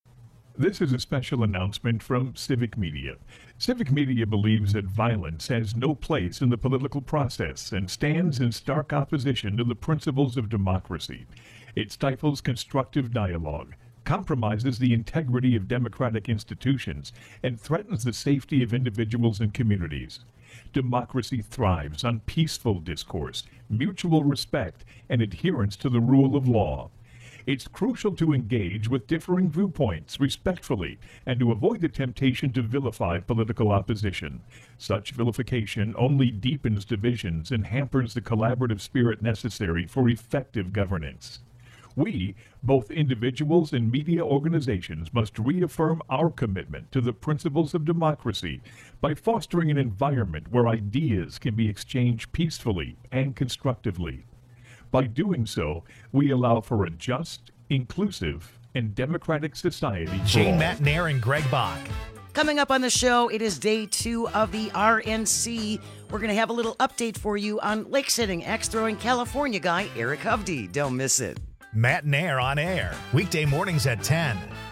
This is a special announcement from Civic Media. Civic Media believes that violence has no place in the political process and stands in stark opposition to the principles of democracy. It stifles constructive dialogue, compromises the integrity of democratic institutions, and threatens the safety of individuals and communities. Democracy thrives on peaceful discourse, mutual respect, and adherence to the rule of law. It's crucial to engage with differing viewpoints respectfully and to avoid the temptation to vilify political opposition. Such vilification only deepens divisions and hampers the collaborative spirit necessary for effective governance. We, both individuals and media organizations, must reaffirm our commitment to the principles of democracy by fostering an environment where ideas can be exchanged peacefully and constructively. By doing so, we allow for a just, inclusive, and democratic society. Jane Matnair and Greg Bach. Coming up on the show, it is day 2 of the RNC. We're going to have a little update for you on lake sitting, axe throwing California guy Eric Hovde. Don't miss it. Matt Nair on air, weekday mornings at 10.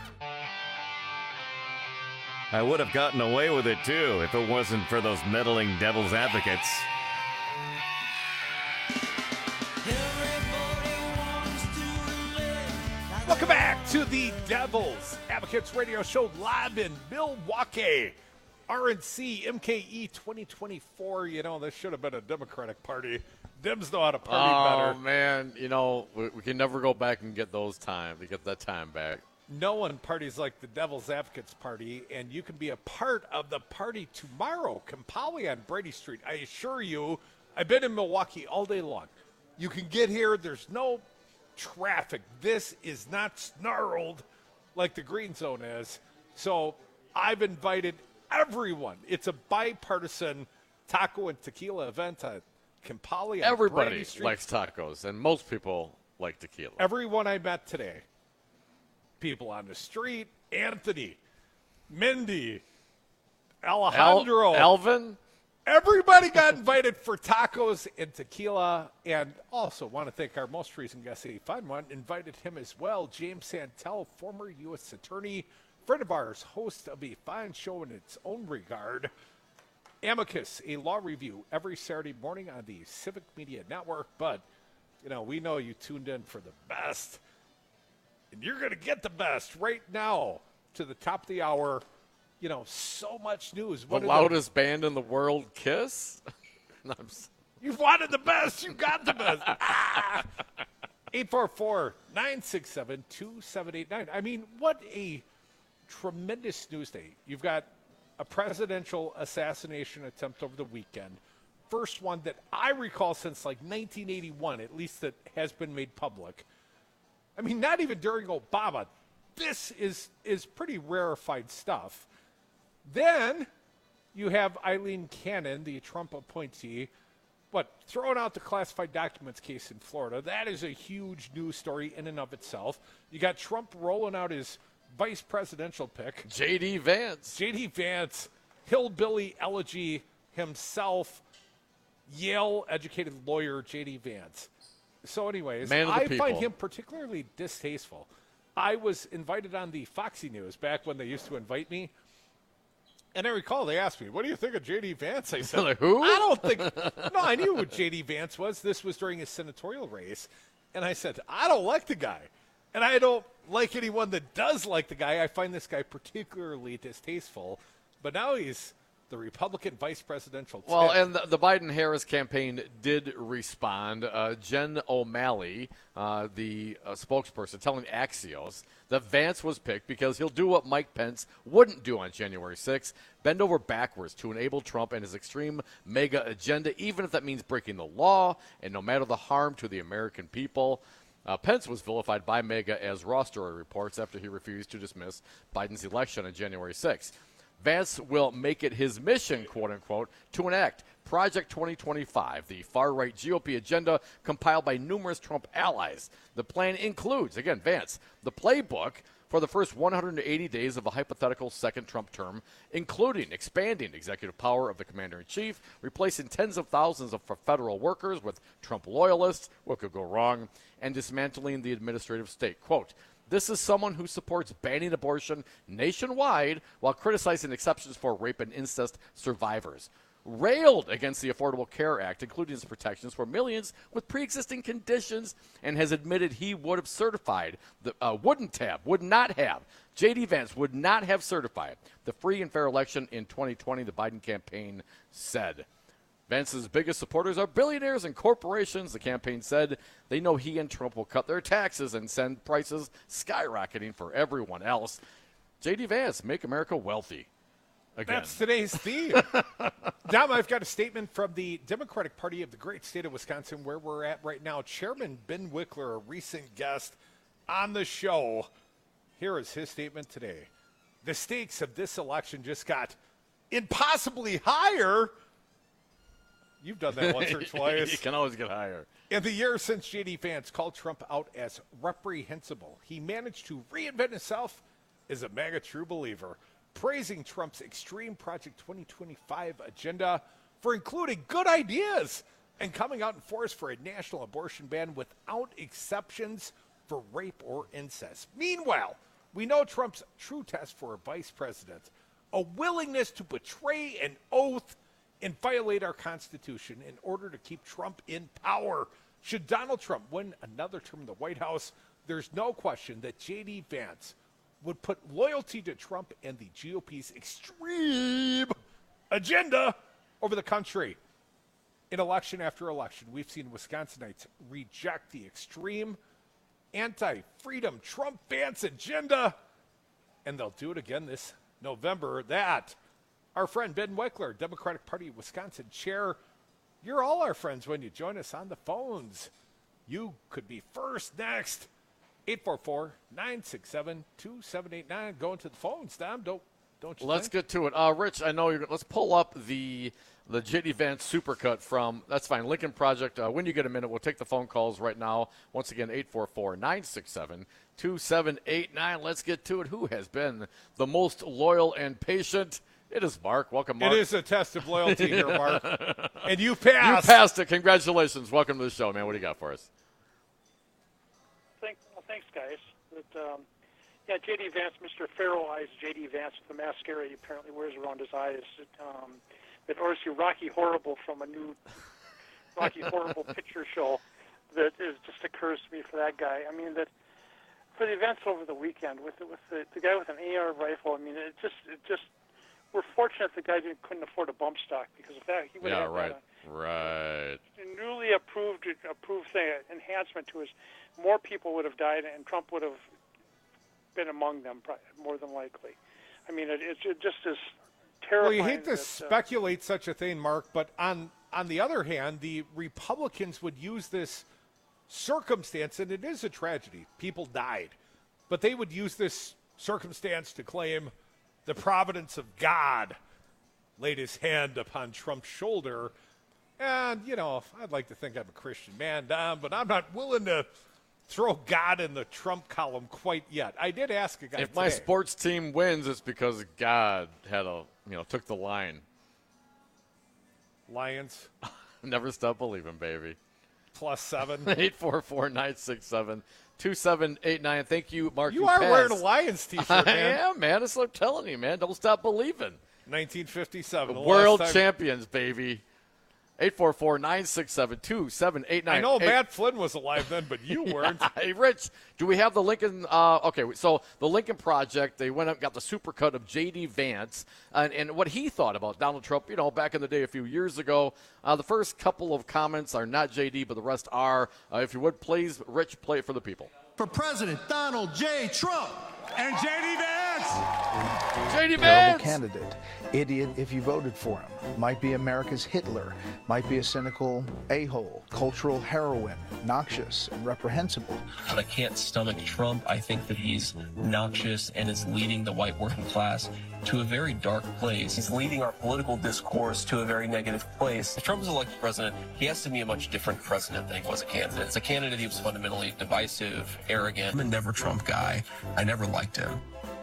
I would have gotten away with it, too, if it wasn't for those meddling devil's advocates. Welcome back to the Devil's Advocates Radio Show live in Milwaukee. RNC MKE 2024. You know, this should have been a Democratic party. Dems know how to party better. Oh, man. You know, we can never go back and get that time back. No one parties like the Devil's Advocates Party, and you can be a part of the party tomorrow. Kampali on Brady Street. I assure you, I've been in Milwaukee all day long. You can get here. There's no traffic. This is not snarled like the Green Zone is. So I've invited everyone. It's a bipartisan taco and tequila event at Kampali. Everybody likes tacos, and most people like tequila. Everyone I met today, people on the street, Anthony, Mindy, Alejandro, Alvin. Everybody got invited for tacos and tequila, and also want to thank our most recent guest, a fun one, invited him as well, James Santel, former U.S. attorney, friend of ours, host of a fine show in its own regard, Amicus, a law review every Saturday morning on the Civic Media Network. But, you know, we know you tuned in for the best, and you're going to get the best right now to the top of the hour. You know, so much news. The loudest band in the world, Kiss? You wanted the best. You got the best. 844-967-2789. I mean, what a tremendous news day. You've got a presidential assassination attempt over the weekend. First one that I recall since like 1981, at least that has been made public. I mean, not even during Obama. This is pretty rarefied stuff. Then you have Eileen Cannon, the Trump appointee, throwing out the classified documents case in Florida. That is a huge news story in and of itself. You got Trump rolling out his vice presidential pick. J.D. Vance. J.D. Vance, hillbilly elegy himself, Yale-educated lawyer J.D. Vance. So anyways, I find him particularly distasteful. I was invited on the Foxy News back when they used to invite me. And I recall they asked me, what do you think of J.D. Vance? I said, like, who? I don't think. No, I knew who J.D. Vance was. This was during his senatorial race. And I said, I don't like the guy. And I don't like anyone that does like the guy. I find this guy particularly distasteful. But now he's the Republican vice presidential ticket. Well, and the Biden-Harris campaign did respond. Jen O'Malley, the spokesperson, telling Axios that Vance was picked because he'll do what Mike Pence wouldn't do on January 6th, bend over backwards to enable Trump and his extreme mega agenda, even if that means breaking the law and no matter the harm to the American people. Pence was vilified by MAGA, as Raw Story reports, after he refused to dismiss Biden's election on January 6th. Vance will make it his mission, quote-unquote, to enact Project 2025, the far-right GOP agenda compiled by numerous Trump allies. The plan includes, again, Vance, the playbook for the first 180 days of a hypothetical second Trump term, including expanding executive power of the commander-in-chief, replacing tens of thousands of federal workers with Trump loyalists, what could go wrong, and dismantling the administrative state. Quote, this is someone who supports banning abortion nationwide while criticizing exceptions for rape and incest survivors. Railed against the Affordable Care Act, including its protections for millions with pre-existing conditions, and has admitted he would have certified, would not have, J.D. Vance would not have certified the free and fair election in 2020, the Biden campaign said. Vance's biggest supporters are billionaires and corporations. The campaign said they know he and Trump will cut their taxes and send prices skyrocketing for everyone else. J.D. Vance, make America wealthy. Again. That's today's theme. Dom, I've got a statement from the Democratic Party of the great state of Wisconsin, where we're at right now. Chairman Ben Wickler, a recent guest on the show. Here is his statement today. The stakes of this election just got impossibly higher. You've done that once or twice. You can always get higher. In the years since J.D. Vance called Trump out as reprehensible, he managed to reinvent himself as a MAGA true believer, praising Trump's extreme Project 2025 agenda for including good ideas and coming out in force for a national abortion ban without exceptions for rape or incest. Meanwhile, we know Trump's true test for a vice president, a willingness to betray an oath and violate our Constitution in order to keep Trump in power. Should Donald Trump win another term in the White House, there's no question that J.D. Vance would put loyalty to Trump and the GOP's extreme agenda over the country. In election after election, we've seen Wisconsinites reject the extreme anti-freedom Trump-Vance agenda, and they'll do it again this November. That, our friend Ben Weckler, Democratic Party of Wisconsin chair, you're all our friends when you join us on the phones. You could be first next. 844-967-2789. Going to the phones, Dom. Don't you Let's think? get to it. Rich, I know let's pull up the J.D. Vance supercut from, that's fine, Lincoln Project. When you get a minute, we'll take the phone calls right now. Once again, 844-967-2789. Let's get to it. Who has been the most loyal and patient? It is Mark. Welcome, Mark. It is a test of loyalty here, Mark. And you passed. You passed it. Congratulations. Welcome to the show, man. What do you got for us? Thanks, guys. Yeah, J.D. Vance, Mr. Pharaoh Eyes J.D. Vance with the mascara he apparently wears around his eyes. That obviously Rocky Horrible from a new Rocky Horrible picture show that just occurs to me for that guy. I mean, that for the events over the weekend with the guy with an AR rifle, I mean, it just we're fortunate the guy couldn't afford a bump stock, because if that he would have right. A newly approved thing, enhancement to his, more people would have died, and Trump would have been among them, more than likely. I mean, it just is terrifying. Well, you hate to speculate such a thing, Mark, but on the other hand, the Republicans would use this circumstance, and it is a tragedy. People died. But they would use this circumstance to claim the providence of God laid his hand upon Trump's shoulder. And, I'd like to think I'm a Christian man, Dom, but I'm not willing to throw God in the Trump column quite yet. I did ask a guy If today. my sports team wins, it's because God had took the line. Lions. Never stop believing, baby. +7. 844-967-2789. Thank you, Mark. You are wearing a Lions t-shirt, man. I am, man. That's what I'm telling you, man. Don't stop believing. 1957. The world champions, baby. 844-967-2789. I know Matt Flynn was alive then, but you weren't. Hey, Rich, do we have the Lincoln? Okay, so the Lincoln Project, they went up and got the supercut of J.D. Vance and what he thought about Donald Trump, back in the day a few years ago. The first couple of comments are not J.D., but the rest are. If you would, please, Rich, play it for the people. For President Donald J. Trump and J.D. Vance. J.D. Vance. Terrible candidate. Idiot if you voted for him. Might be America's Hitler. Might be a cynical a-hole. Cultural heroine. Noxious and reprehensible. But I can't stomach Trump. I think that he's noxious and is leading the white working class to a very dark place. He's leading our political discourse to a very negative place. If Trump is elected president, he has to be a much different president than he was a candidate. As a candidate, he was fundamentally divisive, arrogant. I'm a never Trump guy. I never liked him.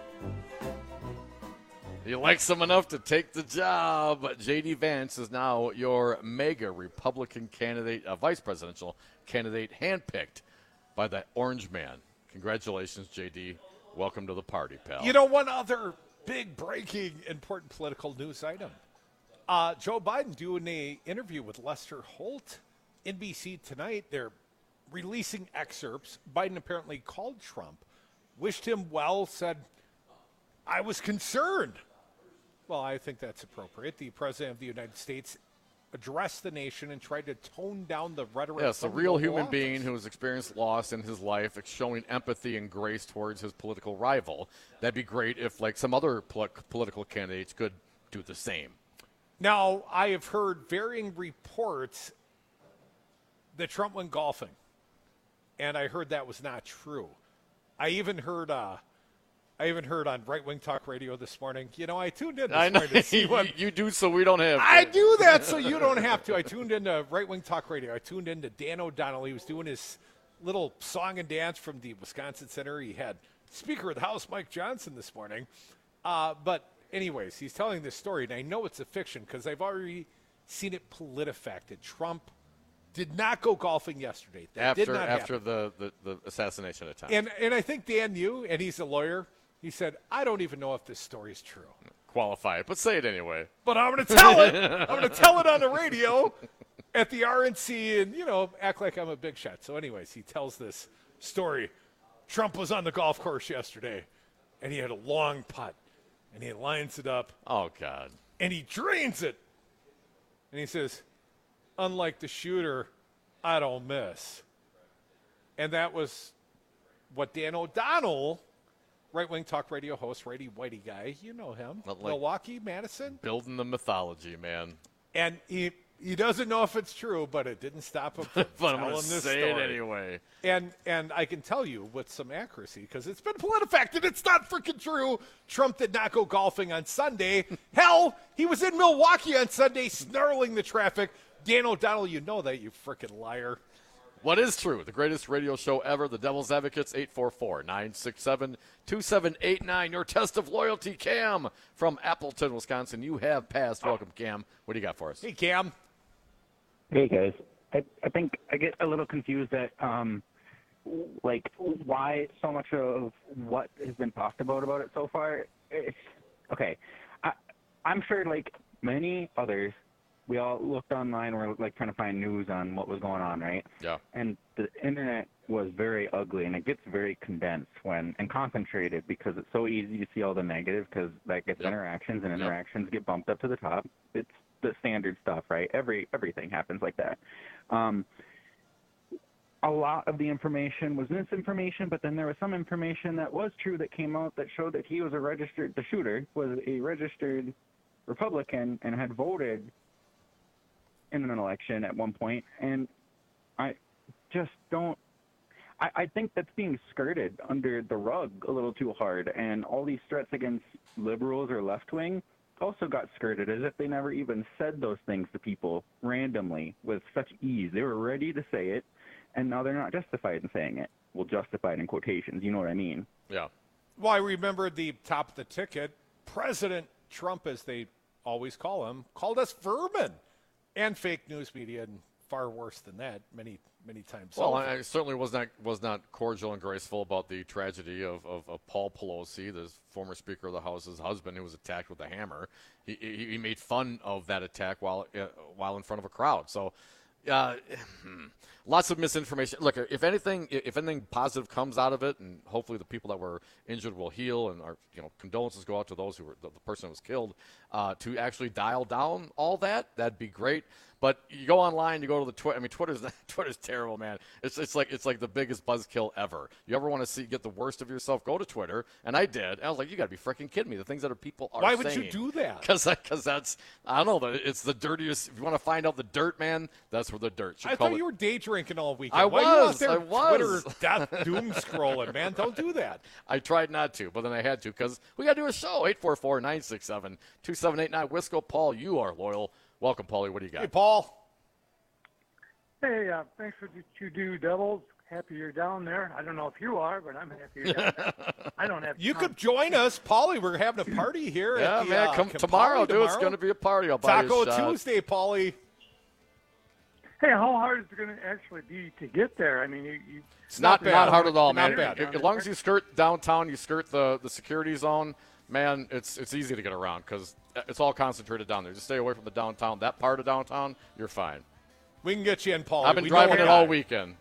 He likes him enough to take the job. J.D. Vance is now your mega Republican candidate, vice presidential candidate, handpicked by the Orange Man. Congratulations, J.D. Welcome to the party, pal. One other big breaking important political news item. Joe Biden doing an interview with Lester Holt. NBC tonight, they're releasing excerpts. Biden apparently called Trump, wished him well, said, I was concerned. Well, I think that's appropriate. The President of the United States addressed the nation and tried to tone down the rhetoric. Yes, a real human being who has experienced loss in his life, showing empathy and grace towards his political rival. That'd be great if, some other political candidates could do the same. Now, I have heard varying reports that Trump went golfing, and I heard that was not true. I even heard on Right Wing Talk Radio this morning. I tuned in this morning to see what you do, so we don't have to. I do that so you don't have to. I tuned into Right Wing Talk Radio. I tuned into Dan O'Donnell. He was doing his little song and dance from the Wisconsin Center. He had Speaker of the House Mike Johnson this morning. But anyways, he's telling this story, and I know it's a fiction because I've already seen it PolitiFacted. Trump did not go golfing yesterday. That did not after happen. the assassination attempt. And I think Dan knew, and he's a lawyer. He said, I don't even know if this story is true. Qualify it, but say it anyway. But I'm going to tell it. I'm going to tell it on the radio at the RNC and, act like I'm a big shot. So anyways, he tells this story. Trump was on the golf course yesterday, and he had a long putt, and he lines it up. Oh, God. And he drains it. And he says, unlike the shooter, I don't miss. And that was what Dan O'Donnell, right-wing talk radio host, Righty Whitey guy, you know him, Milwaukee, Madison. Building the mythology, man. And he doesn't know if it's true, but it didn't stop him from but I'm telling going to this say story. it anyway. And I can tell you with some accuracy, because it's been PolitiFact, it's not freaking true. Trump did not go golfing on Sunday. Hell, he was in Milwaukee on Sunday snarling the traffic. Dan O'Donnell, you know that, you freaking liar. What is true? The greatest radio show ever, The Devil's Advocates, 844-967-2789. Your test of loyalty, Cam, from Appleton, Wisconsin. You have passed. Welcome, Cam. What do you got for us? Hey, Cam. Hey, guys. I think I get a little confused at, why so much of what has been talked about it so far. Okay. I'm sure, like many others, we all looked online. We're trying to find news on what was going on, right? Yeah. And the internet was very ugly, and it gets very condensed and concentrated because it's so easy to see all the negative because that gets interactions, and interactions get bumped up to the top. It's the standard stuff, right? Everything happens like that. A lot of the information was misinformation, but then there was some information that was true that came out that showed that the shooter was a registered Republican and had voted in an election at one point, and I just don't. I think that's being skirted under the rug a little too hard, and all these threats against liberals or left wing also got skirted as if they never even said those things to people randomly with such ease. They were ready to say it, and now they're not justified in saying it. Well, justified in quotations, you know what I mean? Yeah. Well, I remember the top of the ticket. President Trump, as they always call him, called us vermin. And fake news media, and far worse than that, many times. Well, I certainly was not cordial and graceful about the tragedy of Paul Pelosi, the former Speaker of the House's husband, who was attacked with a hammer. He made fun of that attack while in front of a crowd. So, lots of misinformation. Look, if anything positive comes out of it, and hopefully the people that were injured will heal, and our condolences go out to those who were the person who was killed, to actually dial down all that'd be great. But you go online, you go to the Twitter. I mean, Twitter's terrible, man. It's like the biggest buzzkill ever. You ever want to get the worst of yourself? Go to Twitter, and I did. And I was like, you got to be freaking kidding me. The things that people are saying. Why would you do that? Because that's, I don't know. It's the dirtiest. If you want to find out the dirt, man, that's where the dirt should. I thought you were day drinking all weekend. I Why was. Are you out there Twitter death doom scrolling, man. Don't do that. I tried not to, but then I had to because we got to do a show. 844-967-2789. Wisco, Paul, you are loyal. Welcome, Paulie. What do you got? Hey, Paul. Hey, thanks for what you do, Devils. Happy you're down there. I don't know if you are, but I'm happy you're down there. I don't have. You could join us, Paulie. We're having a party here. Yeah, at the, man, come tomorrow, dude. It's going to be a party. I'll buy Taco you a shot. Tuesday, Paulie. Hey, how hard is it going to actually be to get there? I mean, it's not hard at all, man. Not bad. As long as you skirt downtown, you skirt the security zone, man, it's easy to get around because it's all concentrated down there. Just stay away from the downtown. That part of downtown, you're fine. We can get you in, Paul. I've been driving it all weekend.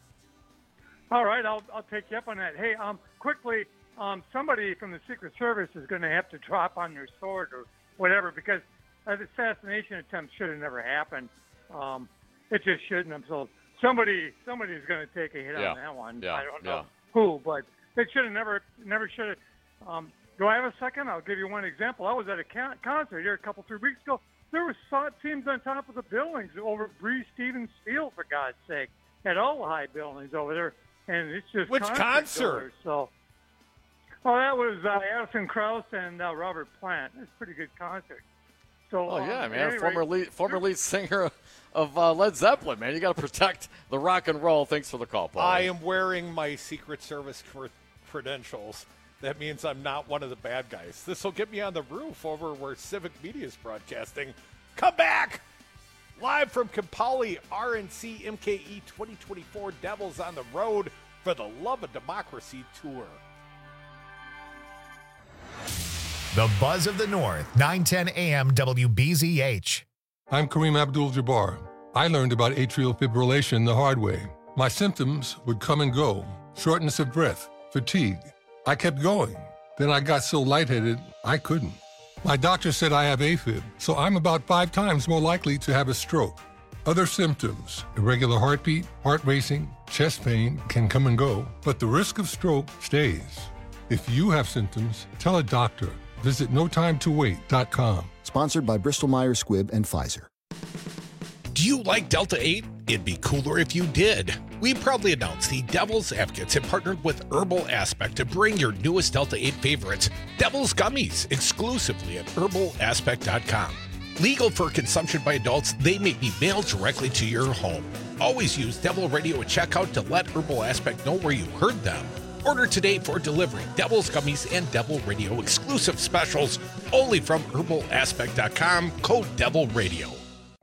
All right, I'll take you up on that. Hey, quickly, somebody from the Secret Service is going to have to drop on their sword or whatever because the assassination attempt should have never happened. It just shouldn't have. So somebody's going to take a hit on that one. Yeah. I don't know who, but it should have never should have. Do I have a second? I'll give you one example. I was at a concert here 3 weeks ago. There were SWAT teams on top of the buildings over Breeze Stevens Field, for God's sake, at all the high buildings over there. And it's just which concert? Goers, so, that was Alison Krauss and Robert Plant. It was a pretty good concert. So, yeah, man, anyway, former lead singer of Led Zeppelin, man. You got to protect the rock and roll. Thanks for the call, Paul. I am wearing my Secret Service credentials. That means I'm not one of the bad guys. This will get me on the roof over where Civic Media is broadcasting. Come back! Live from Kapauli, RNC MKE 2024 Devils on the road for the Love of Democracy Tour. The Buzz of the North, 910 AM WBZH. I'm Kareem Abdul-Jabbar. I learned about atrial fibrillation the hard way. My symptoms would come and go. Shortness of breath, fatigue. I kept going. Then I got so lightheaded, I couldn't. My doctor said I have AFib, so I'm about 5 times more likely to have a stroke. Other symptoms, irregular heartbeat, heart racing, chest pain can come and go, but the risk of stroke stays. If you have symptoms, tell a doctor. Visit notimetowait.com. Sponsored by Bristol-Myers Squibb and Pfizer. Do you like Delta 8? It'd be cooler if you did. We proudly announce the Devil's Advocates have partnered with Herbal Aspect to bring your newest Delta 8 favorites, Devil's Gummies, exclusively at herbalaspect.com. Legal for consumption by adults, they may be mailed directly to your home. Always use Devil Radio at checkout to let Herbal Aspect know where you heard them. Order today for delivery. Devil's Gummies and Devil Radio exclusive specials only from herbalaspect.com, code Devil Radio.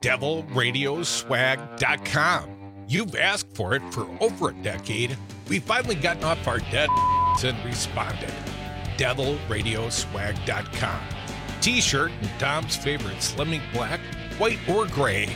DevilRadioswag.com. You've asked for it for over a decade. We've finally gotten off our dead and responded. DevilRadioswag.com. T-shirt and Dom's favorite Slimming Black, white or gray.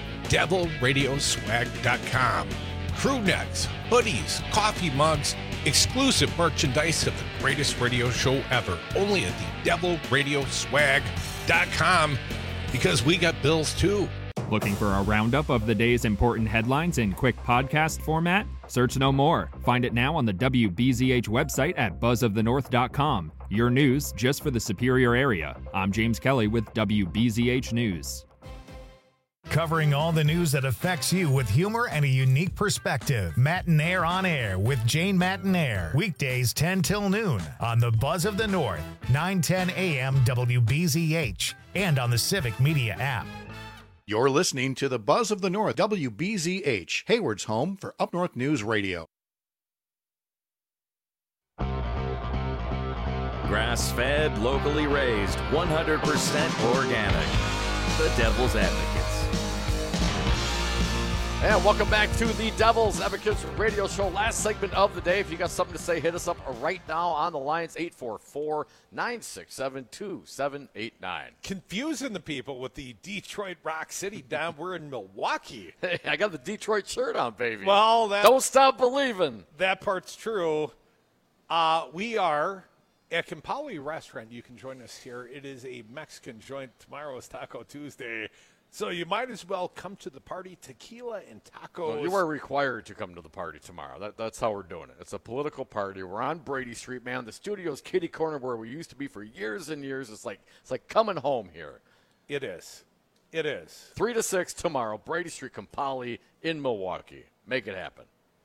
DevilRadioswag.com. Crew necks, hoodies, coffee mugs, exclusive merchandise of the greatest radio show ever. Only at the DevilRadioswag.com. Because we got bills too. Looking for a roundup of the day's important headlines in quick podcast format? Search no more. Find it now on the WBZH website at buzzofthenorth.com. Your news just for the Superior area. I'm James Kelly with WBZH News. Covering all the news that affects you with humor and a unique perspective. Matinaire on Air with Jane Matinaire. Weekdays 10 till noon on the Buzz of the North, 910 AM WBZH, and on the Civic Media app. You're listening to the Buzz of the North, WBZH, Hayward's home for Up North News Radio. Grass-fed, locally raised, 100% organic. The Devil's Advocates. And welcome back to the Devil's Advocates radio show. Last segment of the day. If you got something to say, hit us up right now on the lines, 844-967-2789. Confusing the people with the Detroit Rock City down. We're in Milwaukee. Hey, I got the Detroit shirt on, baby. Well, don't stop believing. That part's true. We are at Kapauli Restaurant. You can join us here. It is a Mexican joint. Tomorrow is Taco Tuesday. So you might as well come to the party, tequila and tacos. Well, you are required to come to the party tomorrow. That's how we're doing it. It's a political party. We're on Brady Street, man. The studio's kitty corner where we used to be for years and years. It's like coming home here. It is. It is. 3 to 6 tomorrow, Brady Street, Kapauli in Milwaukee. Make it happen.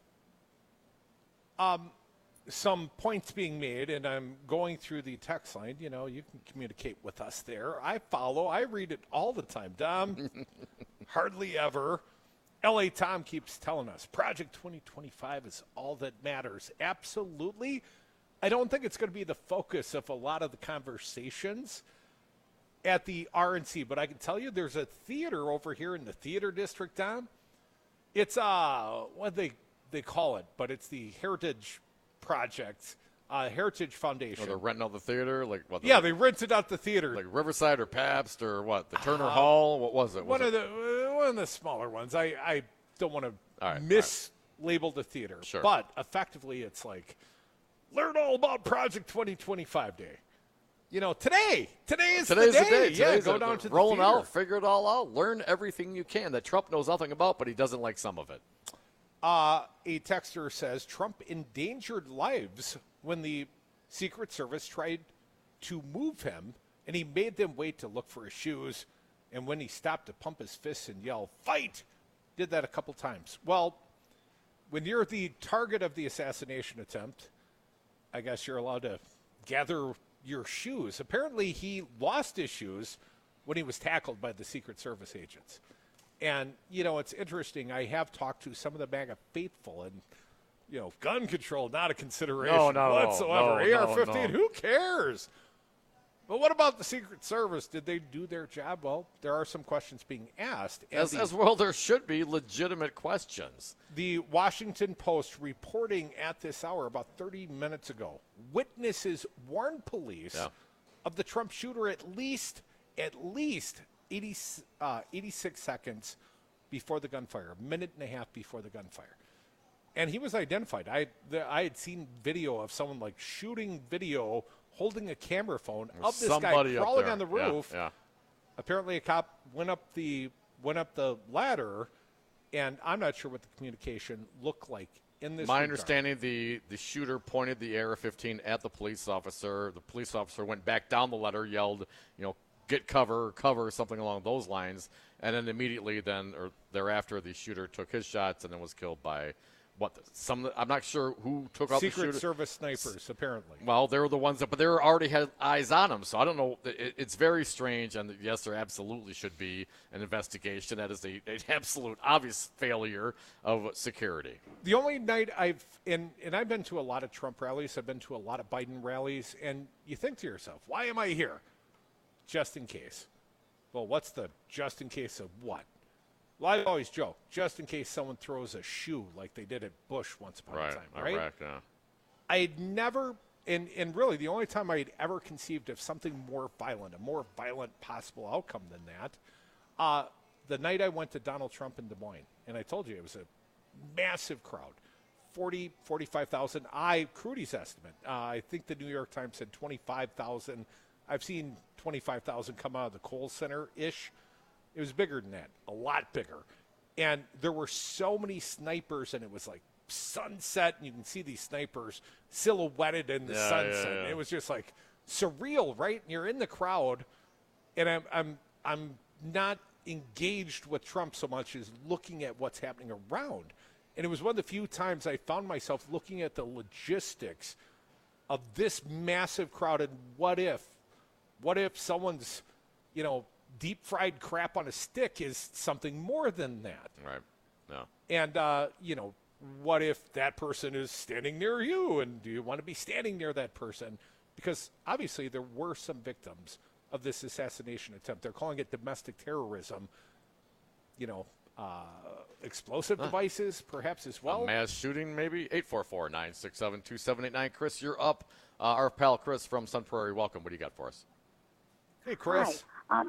Some points being made, and I'm going through the text line. You know, you can communicate with us there. I follow. I read it all the time, Dom. Hardly ever. L.A. Tom keeps telling us Project 2025 is all that matters. Absolutely. I don't think it's going to be the focus of a lot of the conversations at the RNC, but I can tell you there's a theater over here in the theater district, Dom. It's what they call it, but it's the Heritage Project, Heritage Foundation. Oh, they're renting out the theater? They rented out the theater. Like Riverside or Pabst or what? The Turner Hall? What was it? One of the smaller ones. I don't want to mislabel the theater. Sure. But effectively it's like, learn all about Project 2025 Day. You know, today is the day. Yeah, go down to the rolling theater. out, figure it all out, learn everything you can that Trump knows nothing about, but he doesn't like some of it. A texter says Trump endangered lives when the Secret Service tried to move him, and he made them wait to look for his shoes. And when he stopped to pump his fists and yell, "Fight!" did that a couple times. Well, when you're the target of the assassination attempt, I guess you're allowed to gather your shoes. Apparently, he lost his shoes when he was tackled by the Secret Service agents. And, you know, it's interesting. I have talked to some of the MAGA faithful, and, you know, gun control, not a consideration whatsoever. No, AR-15, who cares? But what about the Secret Service? Did they do their job? Well, there are some questions being asked. As well, there should be legitimate questions. The Washington Post reporting at this hour about 30 minutes ago, witnesses warned police of the Trump shooter at least 86 seconds before the gunfire, a minute and a half before the gunfire. And he was identified. I had seen video of someone like shooting video, holding a camera phone of this guy crawling on the roof. Yeah. Apparently, a cop went up the ladder, and I'm not sure what the communication looked like in this. My understanding, the shooter pointed the AR-15 at the police officer. The police officer went back down the ladder, yelled, get cover, something along those lines, and then immediately or thereafter, the shooter took his shots and then was killed by. I'm not sure who took out the shooter. Secret Service snipers, apparently. Well, they were the ones but they already had eyes on him, so I don't know. It's very strange, and yes, there absolutely should be an investigation. That is an absolute obvious failure of security. The only night I've been to a lot of Trump rallies, I've been to a lot of Biden rallies, and you think to yourself, why am I here? Just in case. Well, what's the just in case of what? Well, I always joke, just in case someone throws a shoe like they did at Bush once upon a time, right? Iraq, yeah. I'd never, and really the only time I'd ever conceived of something more violent, a more violent possible outcome than that, the night I went to Donald Trump in Des Moines, and I told you it was a massive crowd, 40, 45,000. Crudy's estimate, I think the New York Times said 25,000. I've seen 25,000 come out of the Kohl Center-ish. It was bigger than that, a lot bigger. And there were so many snipers, and it was like sunset, and you can see these snipers silhouetted in the sunset. Yeah. It was just like surreal, right? And you're in the crowd, and I'm not engaged with Trump so much as looking at what's happening around. And it was one of the few times I found myself looking at the logistics of this massive crowd, and what if someone's, deep fried crap on a stick is something more than that. Right. No. And, what if that person is standing near you, and do you want to be standing near that person? Because obviously there were some victims of this assassination attempt. They're calling it domestic terrorism. Explosive devices perhaps as well. A mass shooting maybe. 844-967-2789. Chris, you're up. Our pal Chris from Sun Prairie, welcome. What do you got for us? Hey, Chris. Hi.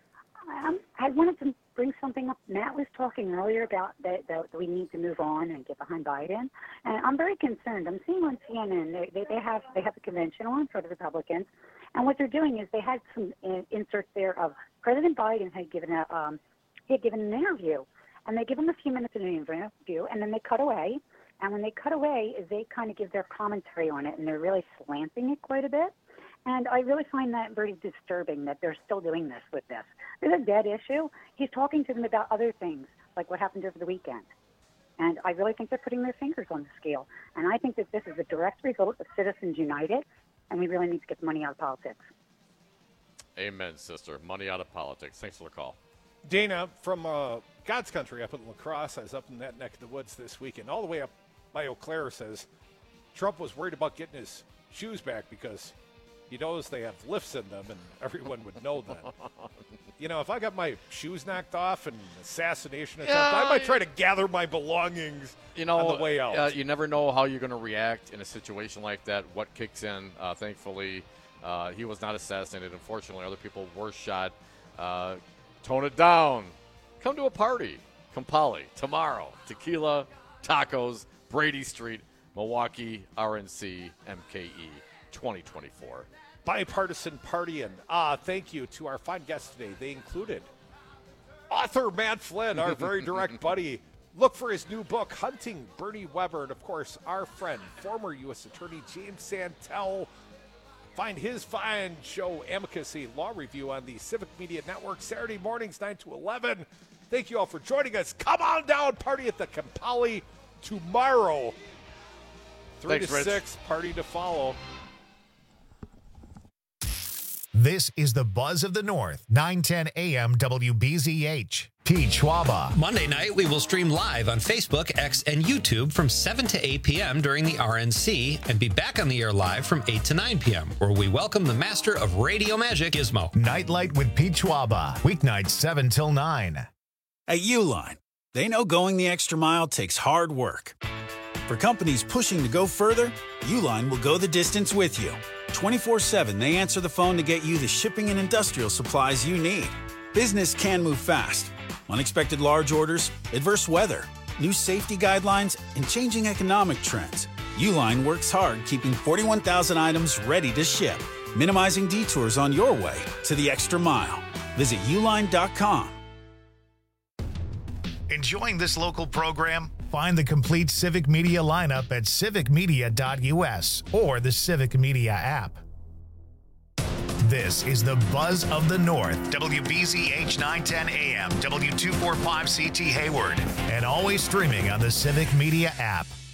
I wanted to bring something up. Matt was talking earlier about that we need to move on and get behind Biden, and I'm very concerned. I'm seeing on CNN they have the convention on for the Republicans, and what they're doing is they had some inserts there of President Biden had given an interview, and they give him a few minutes in an interview, and then they cut away. And when they cut away, they kind of give their commentary on it, and they're really slanting it quite a bit. And I really find that very disturbing that they're still doing this with this. There's a dead issue. He's talking to them about other things, like what happened over the weekend. And I really think they're putting their fingers on the scale. And I think that this is a direct result of Citizens United, and we really need to get the money out of politics. Amen, sister. Money out of politics. Thanks for the call. Dana from God's Country up in La Crosse. I was up in that neck of the woods this weekend. All the way up by Eau Claire says Trump was worried about getting his shoes back because he knows they have lifts in them, and everyone would know that. If I got my shoes knocked off in an assassination attempt, I might try to gather my belongings on the way out. You never know how you're going to react in a situation like that, what kicks in. Thankfully, he was not assassinated. Unfortunately, other people were shot. Tone it down. Come to a party. Kampali, tomorrow. Tequila, tacos, Brady Street, Milwaukee, RNC, MKE, 2024. Bipartisan party, and thank you to our fine guests today. They included author Matt Flynn, our very direct buddy. Look for his new book, Hunting Bernie Weber, and of course, our friend, former U.S. Attorney James Santel. Find his fine show, Amicus, a law review on the Civic Media Network, Saturday mornings, 9 to 11. Thank you all for joining us. Come on down, party at the Kampali tomorrow. 3 to 6, party to follow. This is the Buzz of the North, 910 AM WBZH. Pete Schwaba. Monday night, we will stream live on Facebook, X, and YouTube from 7 to 8 p.m. during the RNC and be back on the air live from 8 to 9 p.m., where we welcome the master of radio magic, Gizmo. Nightlight with Pete Schwaba. Weeknights 7 till 9. At Uline, they know going the extra mile takes hard work. For companies pushing to go further, Uline will go the distance with you. 24/7, they answer the phone to get you the shipping and industrial supplies you need. Business can move fast. Unexpected large orders, adverse weather, new safety guidelines, and changing economic trends. Uline works hard keeping 41,000 items ready to ship, minimizing detours on your way to the extra mile. Visit uline.com. Enjoying this local program? Find the complete Civic Media lineup at civicmedia.us or the Civic Media app. This is the Buzz of the North, WBZH 910 AM, W245CT Hayward, and always streaming on the Civic Media app.